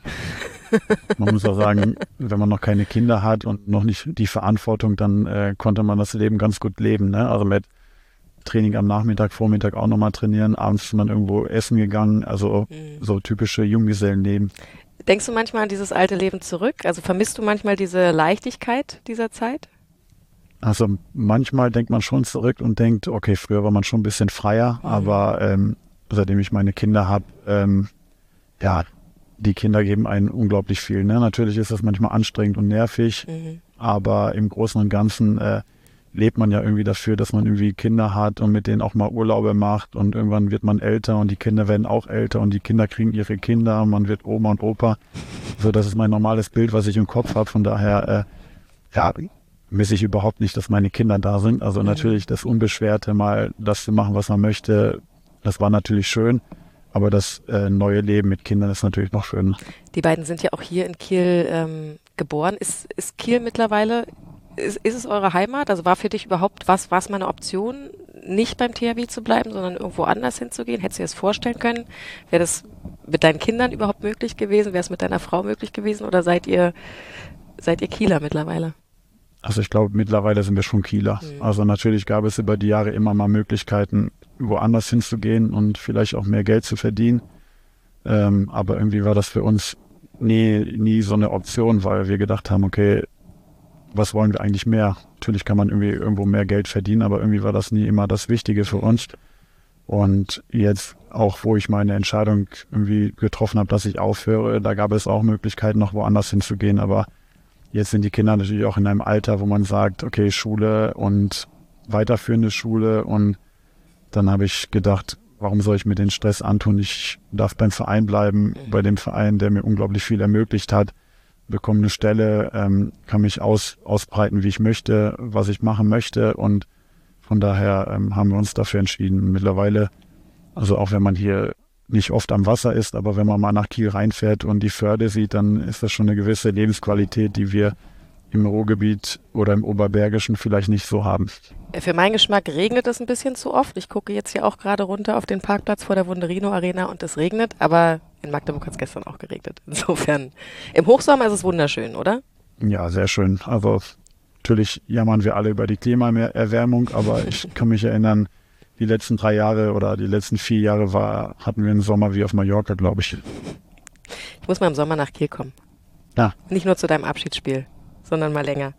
Man muss auch sagen, wenn man noch keine Kinder hat und noch nicht die Verantwortung, dann äh, konnte man das Leben ganz gut leben, ne? Also mit Training am Nachmittag, Vormittag auch nochmal trainieren, abends ist man irgendwo essen gegangen, also mhm. so typische Junggesellenleben. Denkst du manchmal an dieses alte Leben zurück? Also vermisst du manchmal diese Leichtigkeit dieser Zeit? Also manchmal denkt man schon zurück und denkt, okay, früher war man schon ein bisschen freier, mhm. aber ähm, seitdem ich meine Kinder habe, ähm, ja, die Kinder geben einen unglaublich viel. Ne? Natürlich ist das manchmal anstrengend und nervig, mhm. aber im Großen und Ganzen äh, lebt man ja irgendwie dafür, dass man irgendwie Kinder hat und mit denen auch mal Urlaube macht und irgendwann wird man älter und die Kinder werden auch älter und die Kinder kriegen ihre Kinder und man wird Oma und Opa. So, das ist mein normales Bild, was ich im Kopf habe. Von daher, äh, ja, misse ich überhaupt nicht, dass meine Kinder da sind. Also mhm. natürlich das Unbeschwerte, mal das zu machen, was man möchte, das war natürlich schön. Aber das äh, neue Leben mit Kindern ist natürlich noch schöner. Die beiden sind ja auch hier in Kiel ähm, geboren. Ist, ist Kiel mittlerweile, ist, ist es eure Heimat? Also war für dich überhaupt was, war es mal eine Option, nicht beim T H W zu bleiben, sondern irgendwo anders hinzugehen? Hättest du dir das vorstellen können? Wäre das mit deinen Kindern überhaupt möglich gewesen? Wäre es mit deiner Frau möglich gewesen? Oder seid ihr, seid ihr Kieler mittlerweile? Also ich glaube, mittlerweile sind wir schon Kieler. Mhm. Also natürlich gab es über die Jahre immer mal Möglichkeiten, woanders hinzugehen und vielleicht auch mehr Geld zu verdienen. Ähm, aber irgendwie war das für uns nie, nie so eine Option, weil wir gedacht haben, okay, was wollen wir eigentlich mehr? Natürlich kann man irgendwie irgendwo mehr Geld verdienen, aber irgendwie war das nie immer das Wichtige für uns. Und jetzt auch, wo ich meine Entscheidung irgendwie getroffen habe, dass ich aufhöre, da gab es auch Möglichkeiten, noch woanders hinzugehen, aber jetzt sind die Kinder natürlich auch in einem Alter, wo man sagt, okay, Schule und weiterführende Schule. Und dann habe ich gedacht, warum soll ich mir den Stress antun? Ich darf beim Verein bleiben, bei dem Verein, der mir unglaublich viel ermöglicht hat, bekomme eine Stelle, ähm, kann mich aus, ausbreiten, wie ich möchte, was ich machen möchte. Und von daher ähm, haben wir uns dafür entschieden. Mittlerweile, also auch wenn man hier nicht oft am Wasser ist, aber wenn man mal nach Kiel reinfährt und die Förde sieht, dann ist das schon eine gewisse Lebensqualität, die wir im Ruhrgebiet oder im Oberbergischen vielleicht nicht so haben. Für meinen Geschmack regnet es ein bisschen zu oft. Ich gucke jetzt hier auch gerade runter auf den Parkplatz vor der Wunderino Arena und es regnet, aber in Magdeburg hat es gestern auch geregnet. Insofern, im Hochsommer ist es wunderschön, oder? Ja, sehr schön. Also natürlich jammern wir alle über die Klimaerwärmung, aber ich kann mich erinnern, die letzten drei Jahre oder die letzten vier Jahre war, hatten wir einen Sommer wie auf Mallorca, glaube ich. Ich muss mal im Sommer nach Kiel kommen. Ja. Nicht nur zu deinem Abschiedsspiel, sondern mal länger.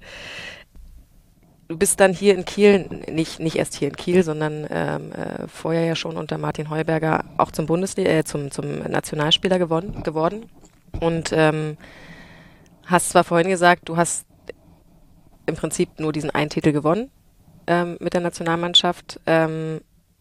Du bist dann hier in Kiel, nicht, nicht erst hier in Kiel, sondern ähm, äh, vorher ja schon unter Martin Heuberger auch zum Bundesliga, äh, zum, zum Nationalspieler gewonnen, geworden. Und ähm, hast zwar vorhin gesagt, du hast im Prinzip nur diesen einen Titel gewonnen ähm, mit der Nationalmannschaft. Ähm,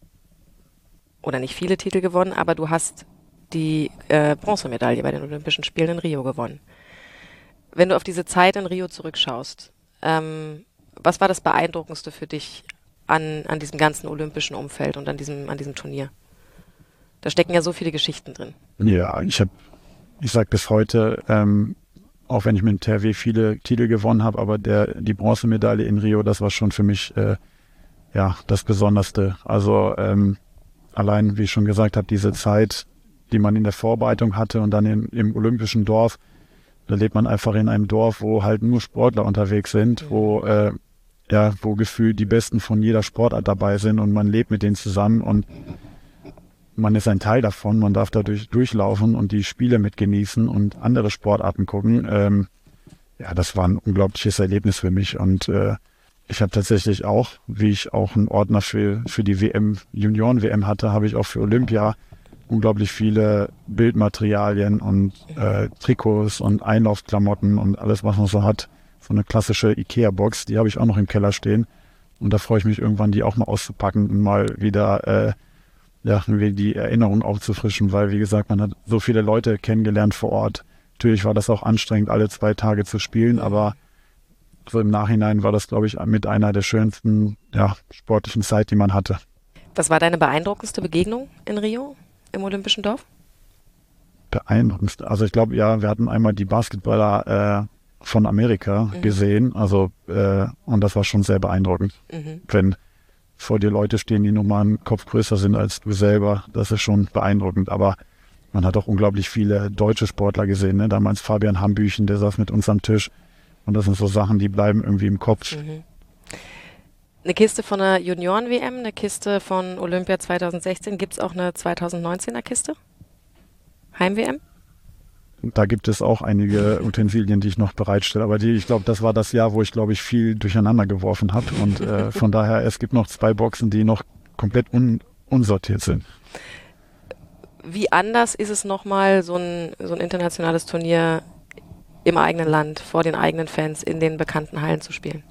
oder nicht viele Titel gewonnen, aber du hast die äh, Bronzemedaille bei den Olympischen Spielen in Rio gewonnen. Wenn du auf diese Zeit in Rio zurückschaust, ähm, was war das Beeindruckendste für dich an, an diesem ganzen olympischen Umfeld und an diesem, an diesem Turnier? Da stecken ja so viele Geschichten drin. Ja, ich habe, ich sage bis heute, ähm, auch wenn ich mit dem T H W viele Titel gewonnen habe, aber der die Bronzemedaille in Rio, das war schon für mich äh, ja das Besonderste. Also ähm, allein, wie ich schon gesagt habe, diese Zeit, die man in der Vorbereitung hatte und dann in, im olympischen Dorf, da lebt man einfach in einem Dorf, wo halt nur Sportler unterwegs sind, wo äh, ja, wo gefühlt die Besten von jeder Sportart dabei sind und man lebt mit denen zusammen und man ist ein Teil davon, man darf dadurch durchlaufen und die Spiele mitgenießen und andere Sportarten gucken. Ähm, ja, das war ein unglaubliches Erlebnis für mich und äh, ich habe tatsächlich auch, wie ich auch einen Ordner für, für die W M, Junioren-W M hatte, habe ich auch für Olympia unglaublich viele Bildmaterialien und äh, Trikots und Einlaufklamotten und alles, was man so hat. So eine klassische Ikea-Box, die habe ich auch noch im Keller stehen. Und da freue ich mich irgendwann, die auch mal auszupacken und mal wieder äh, ja, die Erinnerung aufzufrischen, weil, wie gesagt, man hat so viele Leute kennengelernt vor Ort. Natürlich war das auch anstrengend, alle zwei Tage zu spielen, aber so im Nachhinein war das, glaube ich, mit einer der schönsten ja, sportlichen Zeit, die man hatte. Was war deine beeindruckendste Begegnung in Rio? Im Olympischen Dorf? Beeindruckendst. Also ich glaube, ja, wir hatten einmal die Basketballer äh, von Amerika mhm. gesehen, also äh, und das war schon sehr beeindruckend. Mhm. Wenn vor dir Leute stehen, die nochmal einen Kopf größer sind als du selber, das ist schon beeindruckend. Aber man hat auch unglaublich viele deutsche Sportler gesehen, ne? Damals Fabian Hambüchen, der saß mit uns am Tisch und das sind so Sachen, die bleiben irgendwie im Kopf. Mhm. Eine Kiste von der Junioren-W M, eine Kiste von Olympia zwanzig sechzehn. Gibt es auch eine zwanzig neunzehner Kiste? Heim-W M? Da gibt es auch einige Utensilien, die ich noch bereitstelle. Aber die, ich glaube, das war das Jahr, wo ich, glaube ich, viel durcheinander geworfen habe. Und äh, von daher, es gibt noch zwei Boxen, die noch komplett un unsortiert sind. Wie anders ist es nochmal, so ein, so ein internationales Turnier im eigenen Land, vor den eigenen Fans, in den bekannten Hallen zu spielen?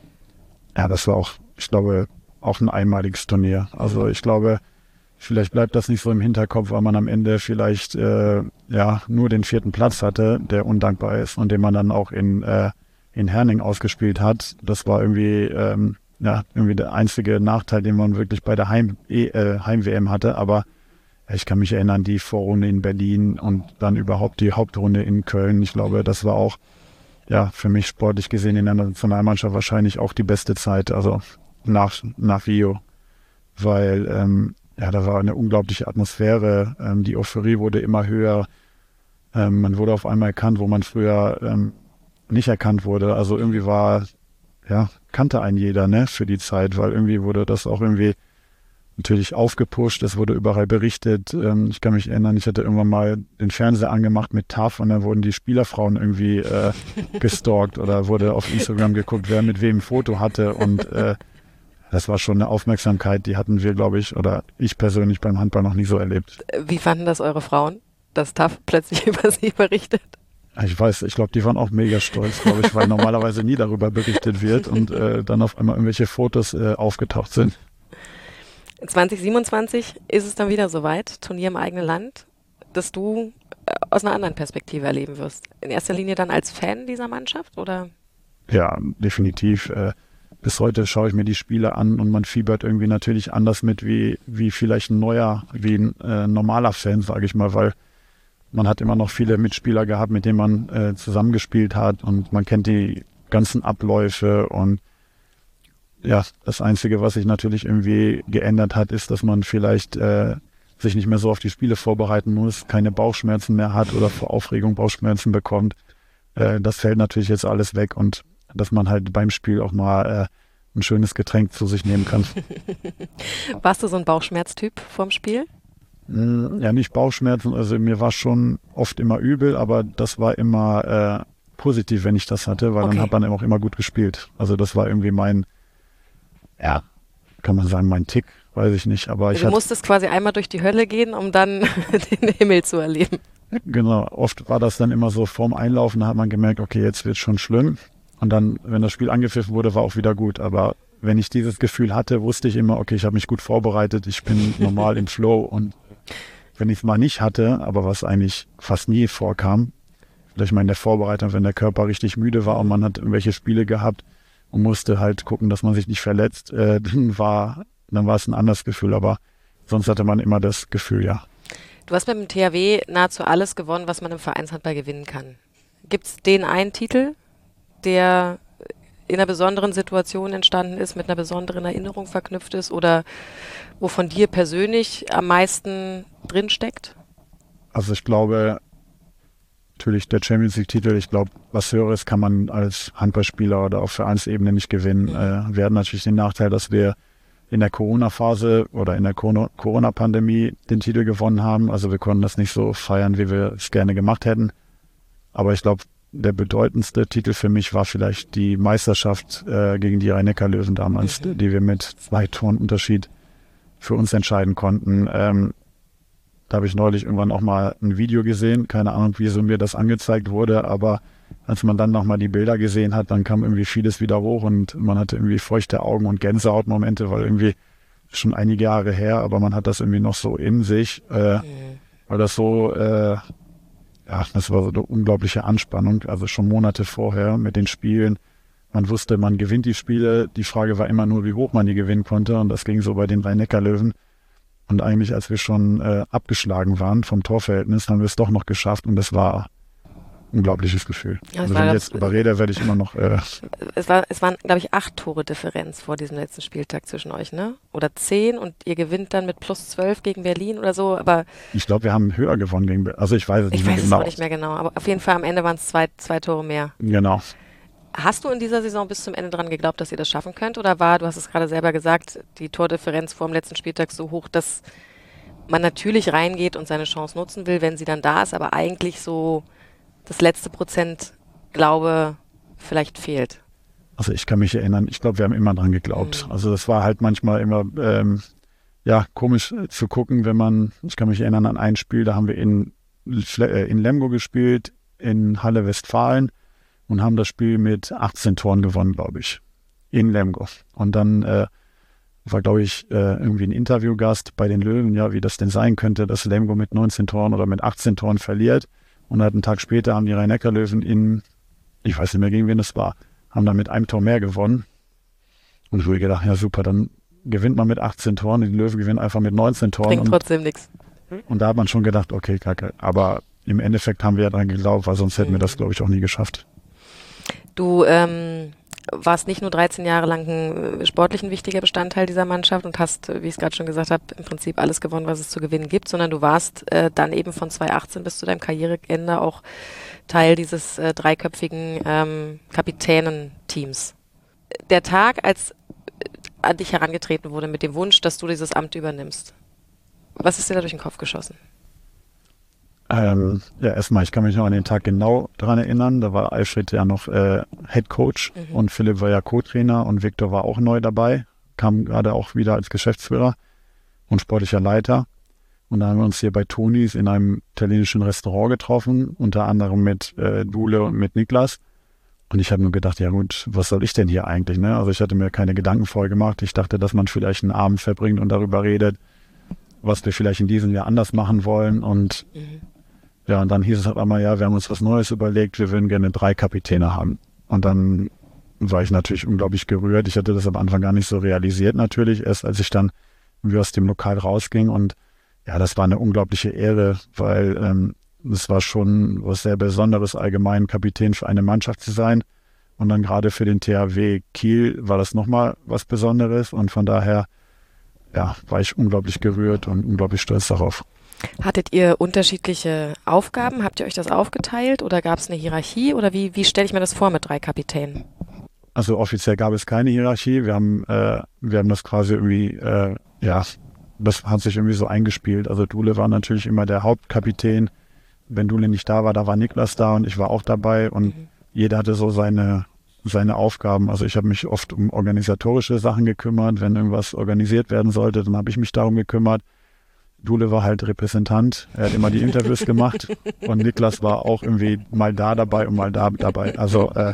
Ja, das war auch, ich glaube, auch ein einmaliges Turnier. Also ich glaube, vielleicht bleibt das nicht so im Hinterkopf, weil man am Ende vielleicht äh, ja nur den vierten Platz hatte, der undankbar ist und den man dann auch in, äh, in Herning ausgespielt hat. Das war irgendwie, ähm, ja, irgendwie der einzige Nachteil, den man wirklich bei der Heim, äh, Heim-W M hatte. Aber ich kann mich erinnern, die Vorrunde in Berlin und dann überhaupt die Hauptrunde in Köln. Ich glaube, das war auch ja für mich sportlich gesehen in der Nationalmannschaft wahrscheinlich auch die beste Zeit, also nach, nach Rio. Weil ähm, ja, da war eine unglaubliche Atmosphäre. Ähm, die Euphorie wurde immer höher. Ähm, man wurde auf einmal erkannt, wo man früher ähm, nicht erkannt wurde. Also irgendwie war, ja, kannte einen jeder, ne, für die Zeit, weil irgendwie wurde das auch irgendwie natürlich aufgepusht. Es wurde überall berichtet. Ähm, ich kann mich erinnern, ich hatte irgendwann mal den Fernseher angemacht mit T A F und dann wurden die Spielerfrauen irgendwie äh, gestalkt oder wurde auf Instagram geguckt, wer mit wem ein Foto hatte und äh, das war schon eine Aufmerksamkeit, die hatten wir, glaube ich, oder ich persönlich beim Handball noch nie so erlebt. Wie fanden das eure Frauen, dass T A F plötzlich über sie berichtet? Ich weiß, ich glaube, die waren auch mega stolz, glaube ich, weil normalerweise nie darüber berichtet wird und äh, dann auf einmal irgendwelche Fotos äh, aufgetaucht sind. zwanzig siebenundzwanzig ist es dann wieder soweit, Turnier im eigenen Land, dass du äh, aus einer anderen Perspektive erleben wirst. In erster Linie dann als Fan dieser Mannschaft, oder? Ja, definitiv. Äh, Bis heute schaue ich mir die Spiele an und man fiebert irgendwie natürlich anders mit wie, wie vielleicht ein neuer, wie ein äh, normaler Fan, sage ich mal, weil man hat immer noch viele Mitspieler gehabt, mit denen man äh, zusammengespielt hat und man kennt die ganzen Abläufe und ja, das Einzige, was sich natürlich irgendwie geändert hat, ist, dass man vielleicht äh, sich nicht mehr so auf die Spiele vorbereiten muss, keine Bauchschmerzen mehr hat oder vor Aufregung Bauchschmerzen bekommt. Äh, das fällt natürlich jetzt alles weg und dass man halt beim Spiel auch mal äh, ein schönes Getränk zu sich nehmen kann. Warst du so ein Bauchschmerztyp vorm Spiel? Ja, nicht Bauchschmerzen, also mir war schon oft immer übel, aber das war immer äh, positiv, wenn ich das hatte, weil Okay. dann hat man auch immer gut gespielt. Also das war irgendwie mein, ja, kann man sagen, mein Tick, weiß ich nicht, aber ich Du hatte, musstest quasi einmal durch die Hölle gehen, um dann den Himmel zu erleben. genau, oft war das dann immer so vorm Einlaufen, da hat man gemerkt, okay, jetzt wird schon schlimm. Und dann, wenn das Spiel angepfiffen wurde, war auch wieder gut. Aber wenn ich dieses Gefühl hatte, wusste ich immer, okay, ich habe mich gut vorbereitet, ich bin normal im Flow. Und wenn ich es mal nicht hatte, aber was eigentlich fast nie vorkam, vielleicht mal in der Vorbereitung, wenn der Körper richtig müde war und man hat irgendwelche Spiele gehabt und musste halt gucken, dass man sich nicht verletzt, äh, dann war dann war es ein anderes Gefühl. Aber sonst hatte man immer das Gefühl, ja. Du hast mit dem T H W nahezu alles gewonnen, was man im Vereinshandball gewinnen kann. Gibt es den einen Titel, der in einer besonderen Situation entstanden ist, mit einer besonderen Erinnerung verknüpft ist oder wo von dir persönlich am meisten drinsteckt? Also ich glaube, natürlich der Champions League-Titel, ich glaube, was Höheres kann man als Handballspieler oder auf Vereinsebene nicht gewinnen. Mhm. Äh, wir hatten natürlich den Nachteil, dass wir in der Corona-Phase oder in der Corona- Corona-Pandemie den Titel gewonnen haben. Also wir konnten das nicht so feiern, wie wir es gerne gemacht hätten. Aber ich glaube, der bedeutendste Titel für mich war vielleicht die Meisterschaft äh, gegen die Rhein-Neckar-Löwen damals, Mhm. die wir mit zwei Toren Unterschied für uns entscheiden konnten. Ähm, da habe ich neulich irgendwann auch mal ein Video gesehen, keine Ahnung, wieso mir das angezeigt wurde, aber als man dann nochmal die Bilder gesehen hat, dann kam irgendwie vieles wieder hoch und man hatte irgendwie feuchte Augen und Gänsehautmomente, weil irgendwie schon einige Jahre her, aber man hat das irgendwie noch so in sich, äh, Mhm. weil das so, äh, ja, das war so eine unglaubliche Anspannung, also schon Monate vorher mit den Spielen. Man wusste, man gewinnt die Spiele, die Frage war immer nur, wie hoch man die gewinnen konnte und das ging so bei den Rhein-Neckar-Löwen. Und eigentlich, als wir schon äh, abgeschlagen waren vom Torverhältnis, haben wir es doch noch geschafft und das war ein unglaubliches Gefühl. Ja, es also war wenn ich das- jetzt überrede, werde ich immer noch, äh, Es, war, es waren, glaube ich, acht Tore Differenz vor diesem letzten Spieltag zwischen euch, ne? Oder zehn und ihr gewinnt dann mit plus zwölf gegen Berlin oder so, aber ich glaube, wir haben höher gewonnen gegen, Be- also ich weiß es ich nicht mehr weiß es genau. auch nicht mehr genau. Aber auf jeden Fall am Ende waren es zwei, zwei Tore mehr. Genau. Hast du in dieser Saison bis zum Ende dran geglaubt, dass ihr das schaffen könnt? Oder war, du hast es gerade selber gesagt, die Tordifferenz vor dem letzten Spieltag so hoch, dass man natürlich reingeht und seine Chance nutzen will, wenn sie dann da ist, aber eigentlich so das letzte Prozent Glaube vielleicht fehlt? Also ich kann mich erinnern, ich glaube, wir haben immer dran geglaubt. Mhm. Also das war halt manchmal immer ähm, ja komisch äh, zu gucken, wenn man, ich kann mich erinnern an ein Spiel, da haben wir in, äh, in Lemgo gespielt, in Halle Westfalen und haben das Spiel mit achtzehn Toren gewonnen, glaube ich, in Lemgo. Und dann äh, war, glaube ich, äh, irgendwie ein Interviewgast bei den Löwen, ja, wie das denn sein könnte, dass Lemgo mit neunzehn Toren oder mit achtzehn Toren verliert. Und halt einen Tag später haben die Rhein-Neckar-Löwen in, ich weiß nicht mehr, gegen wen das war, haben dann mit einem Tor mehr gewonnen. Und ich habe gedacht, ja super, dann gewinnt man mit achtzehn Toren, die Löwen gewinnen einfach mit neunzehn Toren. Bringt trotzdem nichts. Und da hat man schon gedacht, okay, kacke. Aber im Endeffekt haben wir ja dran geglaubt, weil sonst hätten mhm. wir das, glaube ich, auch nie geschafft. Du ähm, warst nicht nur dreizehn Jahre lang ein sportlich ein wichtiger Bestandteil dieser Mannschaft und hast, wie ich es gerade schon gesagt habe, im Prinzip alles gewonnen, was es zu gewinnen gibt, sondern du warst äh, dann eben von zweitausendachtzehn bis zu deinem Karriereende auch Teil dieses äh, dreiköpfigen ähm, Kapitänenteams. Der Tag, als äh, an dich herangetreten wurde mit dem Wunsch, dass du dieses Amt übernimmst, was ist dir da durch den Kopf geschossen? Ähm, ja, erstmal, ich kann mich noch an den Tag genau daran erinnern. Da war Alfred ja noch äh, Head Coach mhm. und Philipp war ja Co-Trainer und Viktor war auch neu dabei, kam gerade auch wieder als Geschäftsführer und sportlicher Leiter. Und da haben wir uns hier bei Tonis in einem italienischen Restaurant getroffen, unter anderem mit äh, Dule und mit Niklas. Und ich habe nur gedacht, ja gut, was soll ich denn hier eigentlich? Ne? Also ich hatte mir keine Gedanken vorher gemacht. Ich dachte, dass man vielleicht einen Abend verbringt und darüber redet, was wir vielleicht in diesem Jahr anders machen wollen. Und mhm. ja, und dann hieß es halt einmal, ja, wir haben uns was Neues überlegt, wir würden gerne drei Kapitäne haben. Und dann war ich natürlich unglaublich gerührt. Ich hatte das am Anfang gar nicht so realisiert natürlich, erst als ich dann irgendwie aus dem Lokal rausging. Und ja, das war eine unglaubliche Ehre, weil ähm, es war schon was sehr Besonderes, allgemein Kapitän für eine Mannschaft zu sein. Und dann gerade für den T H W Kiel war das nochmal was Besonderes. Und von daher, ja, war ich unglaublich gerührt und unglaublich stolz darauf. Hattet ihr unterschiedliche Aufgaben? Habt ihr euch das aufgeteilt oder gab es eine Hierarchie? Oder wie, wie stelle ich mir das vor mit drei Kapitänen? Also offiziell gab es keine Hierarchie. Wir haben, äh, wir haben das quasi irgendwie, äh, ja, das hat sich irgendwie so eingespielt. Also Dule war natürlich immer der Hauptkapitän. Wenn Dule nicht da war, da war Niklas da und ich war auch dabei. Und mhm. jeder hatte so seine, seine Aufgaben. Also ich habe mich oft um organisatorische Sachen gekümmert. Wenn irgendwas organisiert werden sollte, dann habe ich mich darum gekümmert. Dule war halt Repräsentant, er hat immer die Interviews gemacht und Niklas war auch irgendwie mal da dabei und mal da dabei. Also äh,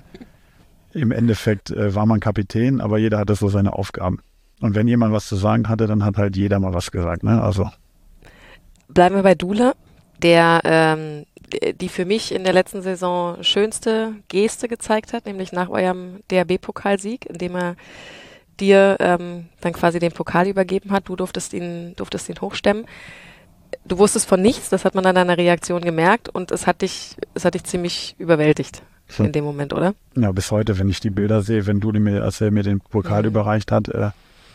im Endeffekt äh, war man Kapitän, aber jeder hatte so seine Aufgaben. Und wenn jemand was zu sagen hatte, dann hat halt jeder mal was gesagt. Ne? Also. Bleiben wir bei Dule, der ähm, die für mich in der letzten Saison schönste Geste gezeigt hat, nämlich nach eurem D H B-Pokalsieg, indem er dir ähm, dann quasi den Pokal übergeben hat. Du durftest ihn, durftest ihn hochstemmen. Du wusstest von nichts, das hat man an deiner Reaktion gemerkt und es hat dich, es hat dich ziemlich überwältigt hm. in dem Moment, oder? Ja, bis heute, wenn ich die Bilder sehe, wenn du mir, als er mir den Pokal mhm. überreicht hat, äh,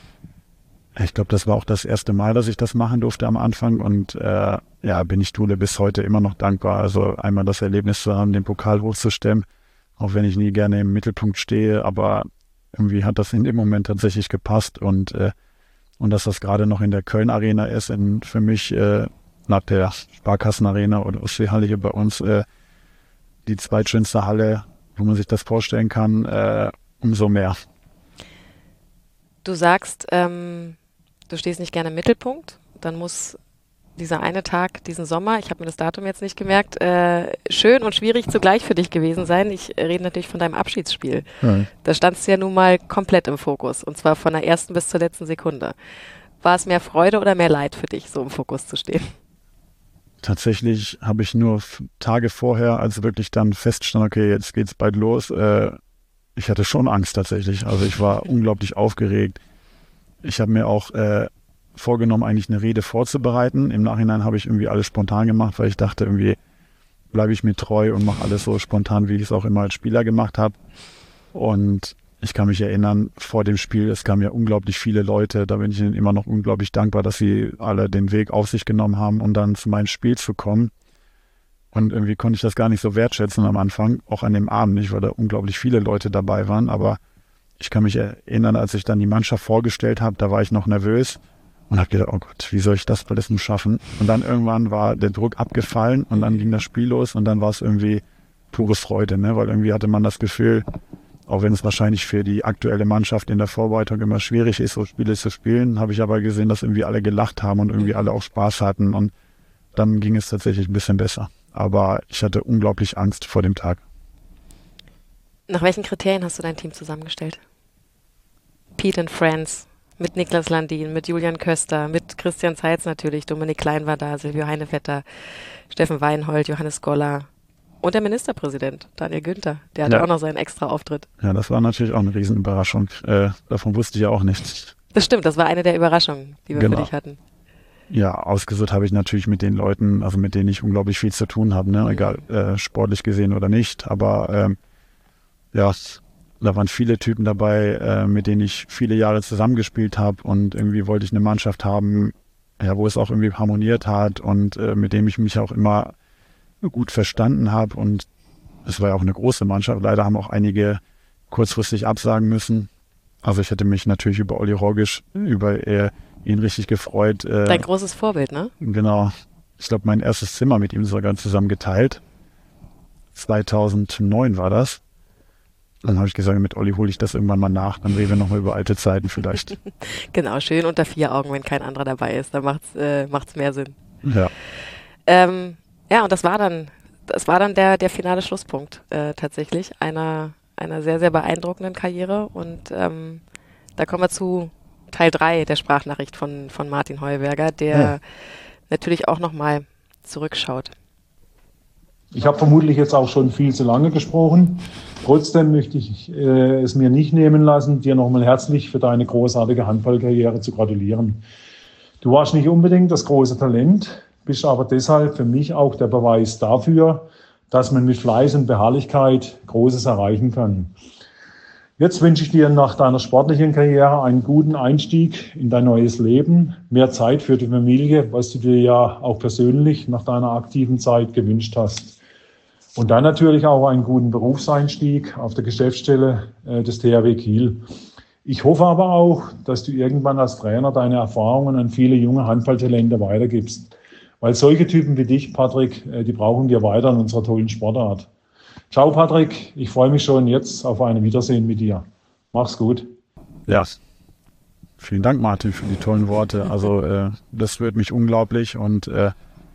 ich glaube, das war auch das erste Mal, dass ich das machen durfte am Anfang und äh, ja, bin ich Dule bis heute immer noch dankbar. Also einmal das Erlebnis zu haben, den Pokal hochzustemmen, auch wenn ich nie gerne im Mittelpunkt stehe, aber irgendwie hat das in dem Moment tatsächlich gepasst und, äh, und dass das gerade noch in der Köln-Arena ist, in, für mich äh, nach der Sparkassen-Arena oder Ostseehalle hier bei uns äh, die zweitschönste Halle, wo man sich das vorstellen kann, äh, umso mehr. Du sagst, ähm, du stehst nicht gerne im Mittelpunkt, dann muss dieser eine Tag, diesen Sommer, ich habe mir das Datum jetzt nicht gemerkt, äh, schön und schwierig zugleich für dich gewesen sein. Ich rede natürlich von deinem Abschiedsspiel. Ja. Da standst du ja nun mal komplett im Fokus und zwar von der ersten bis zur letzten Sekunde. War es mehr Freude oder mehr Leid für dich, so im Fokus zu stehen? Tatsächlich habe ich nur Tage vorher, als wirklich dann feststand, okay, jetzt geht's bald los, äh, ich hatte schon Angst tatsächlich. Also ich war unglaublich aufgeregt. Ich habe mir auch äh, vorgenommen, eigentlich eine Rede vorzubereiten. Im Nachhinein habe ich irgendwie alles spontan gemacht, weil ich dachte, irgendwie bleibe ich mir treu und mache alles so spontan, wie ich es auch immer als Spieler gemacht habe. Und ich kann mich erinnern, vor dem Spiel, es kamen ja unglaublich viele Leute, da bin ich ihnen immer noch unglaublich dankbar, dass sie alle den Weg auf sich genommen haben, um dann zu meinem Spiel zu kommen. Und irgendwie konnte ich das gar nicht so wertschätzen am Anfang, auch an dem Abend nicht, weil da unglaublich viele Leute dabei waren. Aber ich kann mich erinnern, als ich dann die Mannschaft vorgestellt habe, da war ich noch nervös und habe gedacht, oh Gott, wie soll ich das alles nun schaffen? Und dann irgendwann war der Druck abgefallen und dann ging das Spiel los und dann war es irgendwie pure Freude, ne? Weil irgendwie hatte man das Gefühl, auch wenn es wahrscheinlich für die aktuelle Mannschaft in der Vorbereitung immer schwierig ist, so Spiele zu spielen, habe ich aber gesehen, dass irgendwie alle gelacht haben und irgendwie alle auch Spaß hatten und dann ging es tatsächlich ein bisschen besser. Aber ich hatte unglaublich Angst vor dem Tag. Nach welchen Kriterien hast du dein Team zusammengestellt? Pete and Friends, mit Niklas Landin, mit Julian Köster, mit Christian Zeitz natürlich, Dominik Klein war da, Silvio Heinevetter, Steffen Weinhold, Johannes Goller und der Ministerpräsident, Daniel Günther. Der hatte ja auch noch seinen extra Auftritt. Ja, das war natürlich auch eine Riesenüberraschung. Äh, davon wusste ich ja auch nichts. Das stimmt, das war eine der Überraschungen, die wir genau. für dich hatten. Ja, ausgesucht habe ich natürlich mit den Leuten, also mit denen ich unglaublich viel zu tun habe, ne? Mhm. Egal, äh, sportlich gesehen oder nicht. Aber ähm, ja, da waren viele Typen dabei, äh, mit denen ich viele Jahre zusammengespielt habe und irgendwie wollte ich eine Mannschaft haben, ja, wo es auch irgendwie harmoniert hat und äh, mit dem ich mich auch immer gut verstanden habe. Und es war ja auch eine große Mannschaft. Leider haben auch einige kurzfristig absagen müssen. Also ich hätte mich natürlich über Olli Rogisch, über äh, ihn richtig gefreut. Äh, Dein großes Vorbild, ne? Genau. Ich glaube, mein erstes Zimmer mit ihm sogar zusammen geteilt. zweitausendneun war das. Dann habe ich gesagt, mit Olli hole ich das irgendwann mal nach. Dann reden wir nochmal über alte Zeiten vielleicht. Genau, schön unter vier Augen, wenn kein anderer dabei ist. Da macht's, äh, macht's mehr Sinn. Ja. Ähm, ja, und das war dann, das war dann der, der finale Schlusspunkt äh, tatsächlich einer, einer sehr, sehr beeindruckenden Karriere. Und ähm, da kommen wir zu Teil drei der Sprachnachricht von, von Martin Heuberger, der ja. natürlich auch nochmal zurückschaut. Ich habe vermutlich jetzt auch schon viel zu lange gesprochen. Trotzdem möchte ich äh, es mir nicht nehmen lassen, dir nochmal herzlich für deine großartige Handballkarriere zu gratulieren. Du warst nicht unbedingt das große Talent, bist aber deshalb für mich auch der Beweis dafür, dass man mit Fleiß und Beharrlichkeit Großes erreichen kann. Jetzt wünsche ich dir nach deiner sportlichen Karriere einen guten Einstieg in dein neues Leben, mehr Zeit für die Familie, was du dir ja auch persönlich nach deiner aktiven Zeit gewünscht hast. Und dann natürlich auch einen guten Berufseinstieg auf der Geschäftsstelle äh, des T H W Kiel. Ich hoffe aber auch, dass du irgendwann als Trainer deine Erfahrungen an viele junge Handballtalente weitergibst. Weil solche Typen wie dich, Patrick, äh, die brauchen wir weiter in unserer tollen Sportart. Ciao, Patrick. Ich freue mich schon jetzt auf ein Wiedersehen mit dir. Mach's gut. Ja, vielen Dank, Martin, für die tollen Worte. Also äh, das rührt mich unglaublich und äh,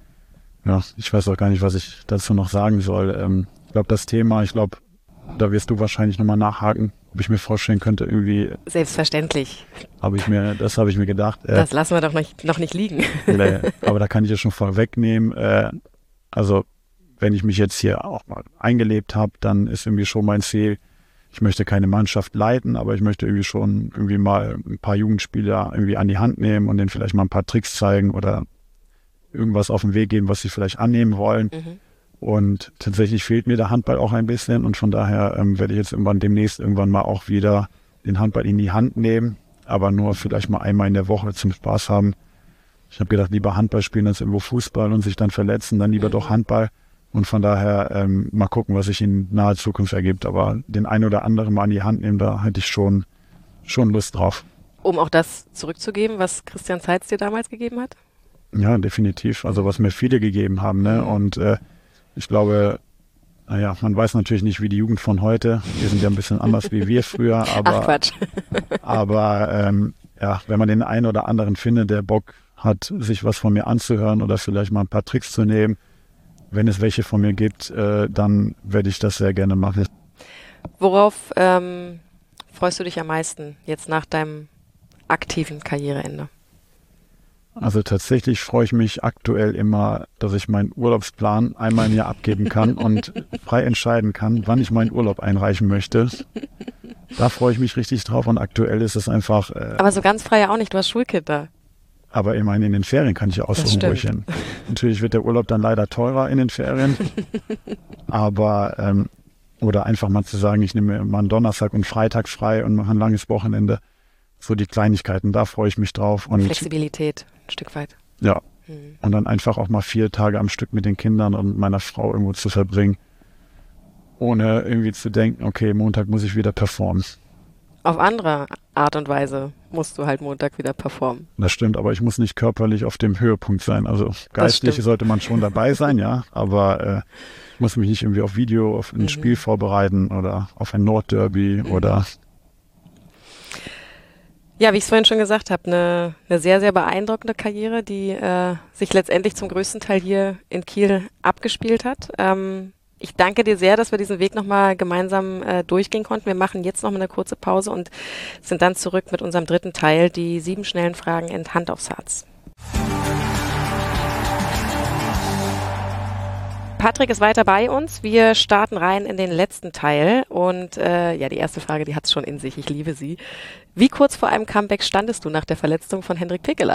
ja, ich weiß auch gar nicht, was ich dazu noch sagen soll. Ähm, ich glaube, das Thema, ich glaube, da wirst du wahrscheinlich nochmal nachhaken, ob ich mir vorstellen könnte, irgendwie... Selbstverständlich. Habe ich mir, das habe ich mir gedacht. Äh, das lassen wir doch nicht, noch nicht liegen. Nee, aber da kann ich ja schon vorwegnehmen. Äh, also wenn ich mich jetzt hier auch mal eingelebt habe, dann ist irgendwie schon mein Ziel, ich möchte keine Mannschaft leiten, aber ich möchte irgendwie schon irgendwie mal ein paar Jugendspieler irgendwie an die Hand nehmen und denen vielleicht mal ein paar Tricks zeigen oder irgendwas auf den Weg geben, was sie vielleicht annehmen wollen. Mhm. Und tatsächlich fehlt mir der Handball auch ein bisschen und von daher ähm, werde ich jetzt irgendwann demnächst irgendwann mal auch wieder den Handball in die Hand nehmen, aber nur vielleicht mal einmal in der Woche zum Spaß haben. Ich habe gedacht, lieber Handball spielen als irgendwo Fußball und sich dann verletzen, dann lieber mhm. doch Handball. Und von daher ähm, mal gucken, was sich in naher Zukunft ergibt. Aber den einen oder anderen mal in die Hand nehmen, da hätte ich schon, schon Lust drauf. Um auch das zurückzugeben, was Christian Zeitz dir damals gegeben hat? Ja, definitiv. Also was mir viele gegeben haben. Ne? Und äh, ich glaube, naja, man weiß natürlich nicht, wie die Jugend von heute, wir sind ja ein bisschen anders wie wir früher. Aber, Ach Quatsch. aber ähm, ja, wenn man den einen oder anderen findet, der Bock hat, sich was von mir anzuhören oder vielleicht mal ein paar Tricks zu nehmen, wenn es welche von mir gibt, äh, dann werde ich das sehr gerne machen. Worauf ähm, freust du dich am meisten jetzt nach deinem aktiven Karriereende? Also tatsächlich freue ich mich aktuell immer, dass ich meinen Urlaubsplan einmal im Jahr abgeben kann und frei entscheiden kann, wann ich meinen Urlaub einreichen möchte. Da freue ich mich richtig drauf und aktuell ist es einfach... Äh, Aber so ganz frei ja auch nicht, du hast Schulkinder. Aber immerhin in den Ferien kann ich ja aussuchen, wo ich hin. Natürlich wird der Urlaub dann leider teurer in den Ferien. Aber, ähm, oder einfach mal zu sagen, ich nehme mal einen Donnerstag und Freitag frei und mache ein langes Wochenende. So die Kleinigkeiten, da freue ich mich drauf. Und Flexibilität, ein Stück weit. Ja, Mhm. Und dann einfach auch mal vier Tage am Stück mit den Kindern und meiner Frau irgendwo zu verbringen, ohne irgendwie zu denken, okay, Montag muss ich wieder performen. Auf andere Art und Weise musst du halt Montag wieder performen. Das stimmt, aber ich muss nicht körperlich auf dem Höhepunkt sein. Also geistlich sollte man schon dabei sein, ja, aber äh, ich muss mich nicht irgendwie auf Video, auf ein mhm. Spiel vorbereiten oder auf ein Nordderby mhm. oder... Ja, wie ich es vorhin schon gesagt habe, eine, eine sehr, sehr beeindruckende Karriere, die äh, sich letztendlich zum größten Teil hier in Kiel abgespielt hat. Ähm, ich danke dir sehr, dass wir diesen Weg nochmal gemeinsam äh, durchgehen konnten. Wir machen jetzt nochmal eine kurze Pause und sind dann zurück mit unserem dritten Teil, die sieben schnellen Fragen in Hand aufs Herz. Patrick ist weiter bei uns. Wir starten rein in den letzten Teil. Und äh, ja, die erste Frage, die hat es schon in sich. Ich liebe sie. Wie kurz vor einem Comeback standest du nach der Verletzung von Hendrik Pickeler?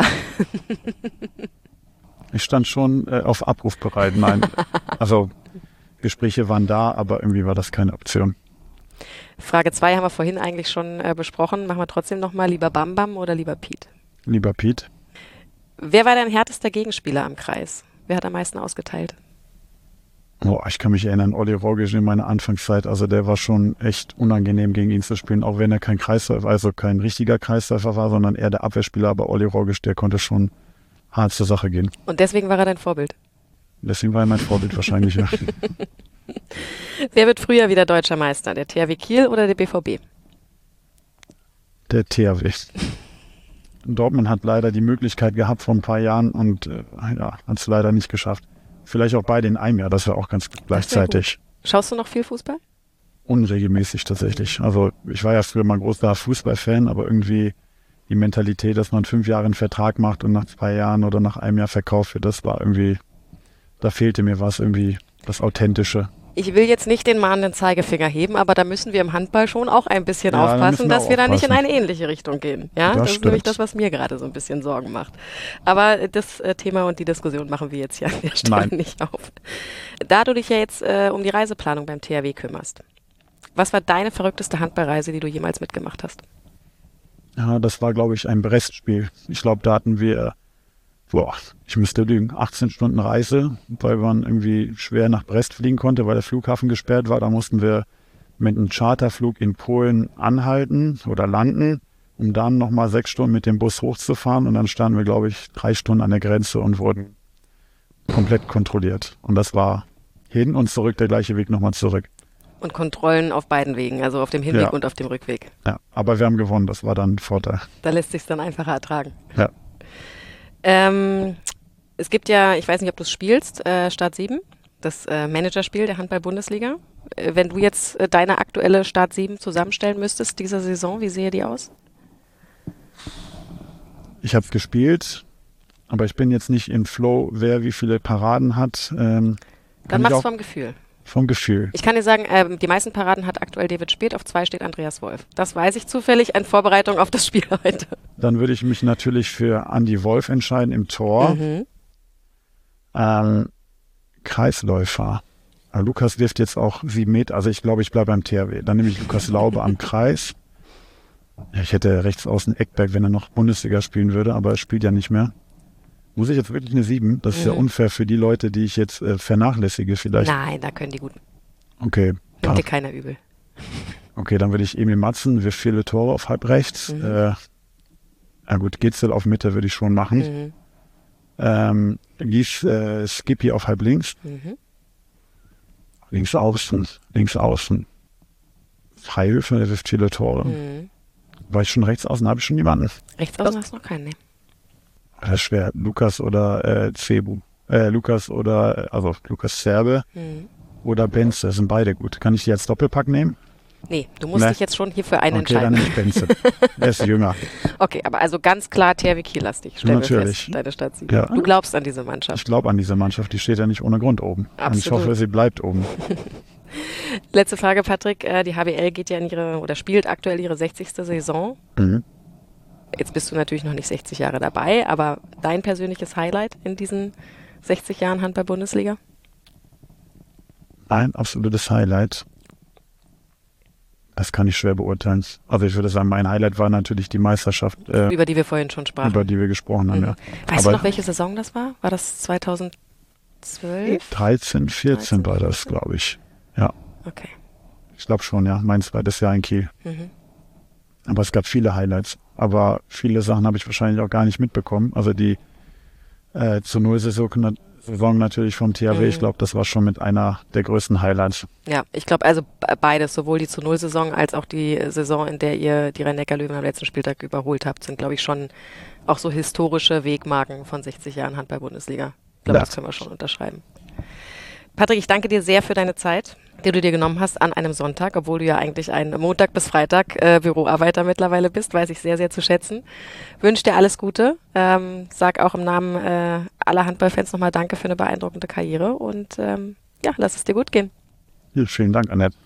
Ich stand schon äh, auf Abruf bereit. Nein, also Gespräche waren da, aber irgendwie war das keine Option. Frage zwei haben wir vorhin eigentlich schon äh, besprochen. Machen wir trotzdem nochmal. Lieber Bam Bam oder lieber Piet? Lieber Piet. Wer war dein härtester Gegenspieler am Kreis? Wer hat am meisten ausgeteilt? Oh, ich kann mich erinnern, Olli Rogisch in meiner Anfangszeit, also der war schon echt unangenehm gegen ihn zu spielen, auch wenn er kein Kreisläufer, also kein richtiger Kreisläufer war, sondern eher der Abwehrspieler, aber Olli Rogisch, der konnte schon hart zur Sache gehen. Und deswegen war er dein Vorbild? Deswegen war er mein Vorbild wahrscheinlich, ja. Wer wird früher wieder Deutscher Meister, der T H W Kiel oder der B V B? Der T H W. Dortmund hat leider die Möglichkeit gehabt vor ein paar Jahren und äh, ja, hat es leider nicht geschafft. Vielleicht auch beide in einem Jahr, das wäre auch ganz gut gleichzeitig. Gut. Schaust du noch viel Fußball? Unregelmäßig tatsächlich. Also ich war ja früher mal ein großer Fußballfan, aber irgendwie die Mentalität, dass man fünf Jahre einen Vertrag macht und nach zwei Jahren oder nach einem Jahr verkauft wird, das war irgendwie, da fehlte mir was, irgendwie das Authentische. Ich will jetzt nicht den mahnenden Zeigefinger heben, aber da müssen wir im Handball schon auch ein bisschen ja, aufpassen, da dass wir aufpassen. da nicht in eine ähnliche Richtung gehen. Ja, das, das ist nämlich das, was mir gerade so ein bisschen Sorgen macht. Aber das äh, Thema und die Diskussion machen wir jetzt hier an der Stelle Nein. nicht auf. Da du dich ja jetzt äh, um die Reiseplanung beim T H W kümmerst, was war deine verrückteste Handballreise, die du jemals mitgemacht hast? Ja, das war, glaube ich, ein Brest-Spiel. Ich glaube, da hatten wir Boah, ich müsste lügen, achtzehn Stunden Reise, weil man irgendwie schwer nach Brest fliegen konnte, weil der Flughafen gesperrt war. Da mussten wir mit einem Charterflug in Polen anhalten oder landen, um dann nochmal sechs Stunden mit dem Bus hochzufahren. Und dann standen wir, glaube ich, drei Stunden an der Grenze und wurden komplett kontrolliert. Und das war hin und zurück der gleiche Weg nochmal zurück. Und Kontrollen auf beiden Wegen, also auf dem Hinweg ja. und auf dem Rückweg. Ja, aber wir haben gewonnen, das war dann ein Vorteil. Da lässt sich dann einfacher ertragen. Ja. Ähm, es gibt ja, ich weiß nicht, ob du es spielst, äh, Start sieben, das äh, Managerspiel der Handball-Bundesliga. Äh, wenn du jetzt äh, deine aktuelle Start sieben zusammenstellen müsstest dieser Saison, wie sehe die aus? Ich habe gespielt, aber ich bin jetzt nicht im Flow, wer wie viele Paraden hat. Ähm, Dann machst du vom Gefühl. Vom Gefühl. Ich kann dir sagen, äh, die meisten Paraden hat aktuell David Speth, auf zwei steht Andreas Wolf. Das weiß ich zufällig in Vorbereitung auf das Spiel heute. Dann würde ich mich natürlich für Andi Wolf entscheiden im Tor. Mhm. Ähm, Kreisläufer. Ja, Lukas wirft jetzt auch sieben Meter, also ich glaube, ich bleibe beim T H W. Dann nehme ich Lukas Laube am Kreis. Ja, ich hätte rechts außen Eckberg, wenn er noch Bundesliga spielen würde, aber er spielt ja nicht mehr. Muss ich jetzt wirklich eine sieben? Das ist mhm. ja unfair für die Leute, die ich jetzt äh, vernachlässige vielleicht. Nein, da können die gut. Okay. Nimmt dir keiner übel. Okay, dann will ich Emil Matzen, wirft viele Tore auf halb rechts. Mhm. Äh, ja gut, Gitzel auf Mitte würde ich schon machen. Mhm. Ähm, Gies, äh, Skippy auf halb links. Mhm. Links außen, links außen. Freihöfer, der wirft viele Tore. Mhm. War ich schon rechts außen, habe ich schon jemanden. Rechts außen hast du noch keinen, ne? Das ist schwer. Lukas oder äh, Cebu. Äh, Lukas oder, also Lukas Zerbe mhm. oder Benz, das sind beide gut. Kann ich die als Doppelpack nehmen? Nee, du musst nee. dich jetzt schon hier für einen okay, entscheiden. Okay, dann nicht Benz. Er ist jünger. Okay, aber also ganz klar T H W Kiel-lastig. Stellen wir Natürlich. fest, deine Stadt sieben. Ja. Du glaubst an diese Mannschaft. Ich glaube an diese Mannschaft, die steht ja nicht ohne Grund oben. Absolut. Und ich hoffe, sie bleibt oben. Letzte Frage, Patrick. Die H B L geht ja in ihre, oder spielt aktuell ihre sechzigste Saison. Mhm. Jetzt bist du natürlich noch nicht sechzig Jahre dabei, aber dein persönliches Highlight in diesen sechzig Jahren Handball-Bundesliga? Ein absolutes Highlight. Das kann ich schwer beurteilen. Also ich würde sagen, mein Highlight war natürlich die Meisterschaft, äh, über die wir vorhin schon sprachen. über die wir gesprochen haben. Mhm. Ja. Weißt Aber du noch, welche Saison das war? War das zweitausendzwölf? dreizehn, vierzehn war das, glaube ich. Ja, Okay. ich glaube schon, ja. Mein zweites Jahr in Kiel. Mhm. Aber es gab viele Highlights. Aber viele Sachen habe ich wahrscheinlich auch gar nicht mitbekommen. Also die äh, zu Null-Saison Saison natürlich vom T H W, Mhm. ich glaube, das war schon mit einer der größten Highlights. Ja, ich glaube also be- beides, sowohl die zu Null-Saison als auch die Saison, in der ihr die Rhein-Neckar-Löwen am letzten Spieltag überholt habt, sind, glaube ich, schon auch so historische Wegmarken von sechzig Jahren Handball-Bundesliga. Ich glaube, Ja. das können wir schon unterschreiben. Patrick, ich danke dir sehr für deine Zeit, die du dir genommen hast an einem Sonntag, obwohl du ja eigentlich ein Montag bis Freitag äh, Büroarbeiter mittlerweile bist, weiß ich sehr, sehr zu schätzen. Wünsche dir alles Gute. Ähm, sag auch im Namen äh, aller Handballfans nochmal Danke für eine beeindruckende Karriere und ähm, ja, lass es dir gut gehen. Vielen Dank, Annette.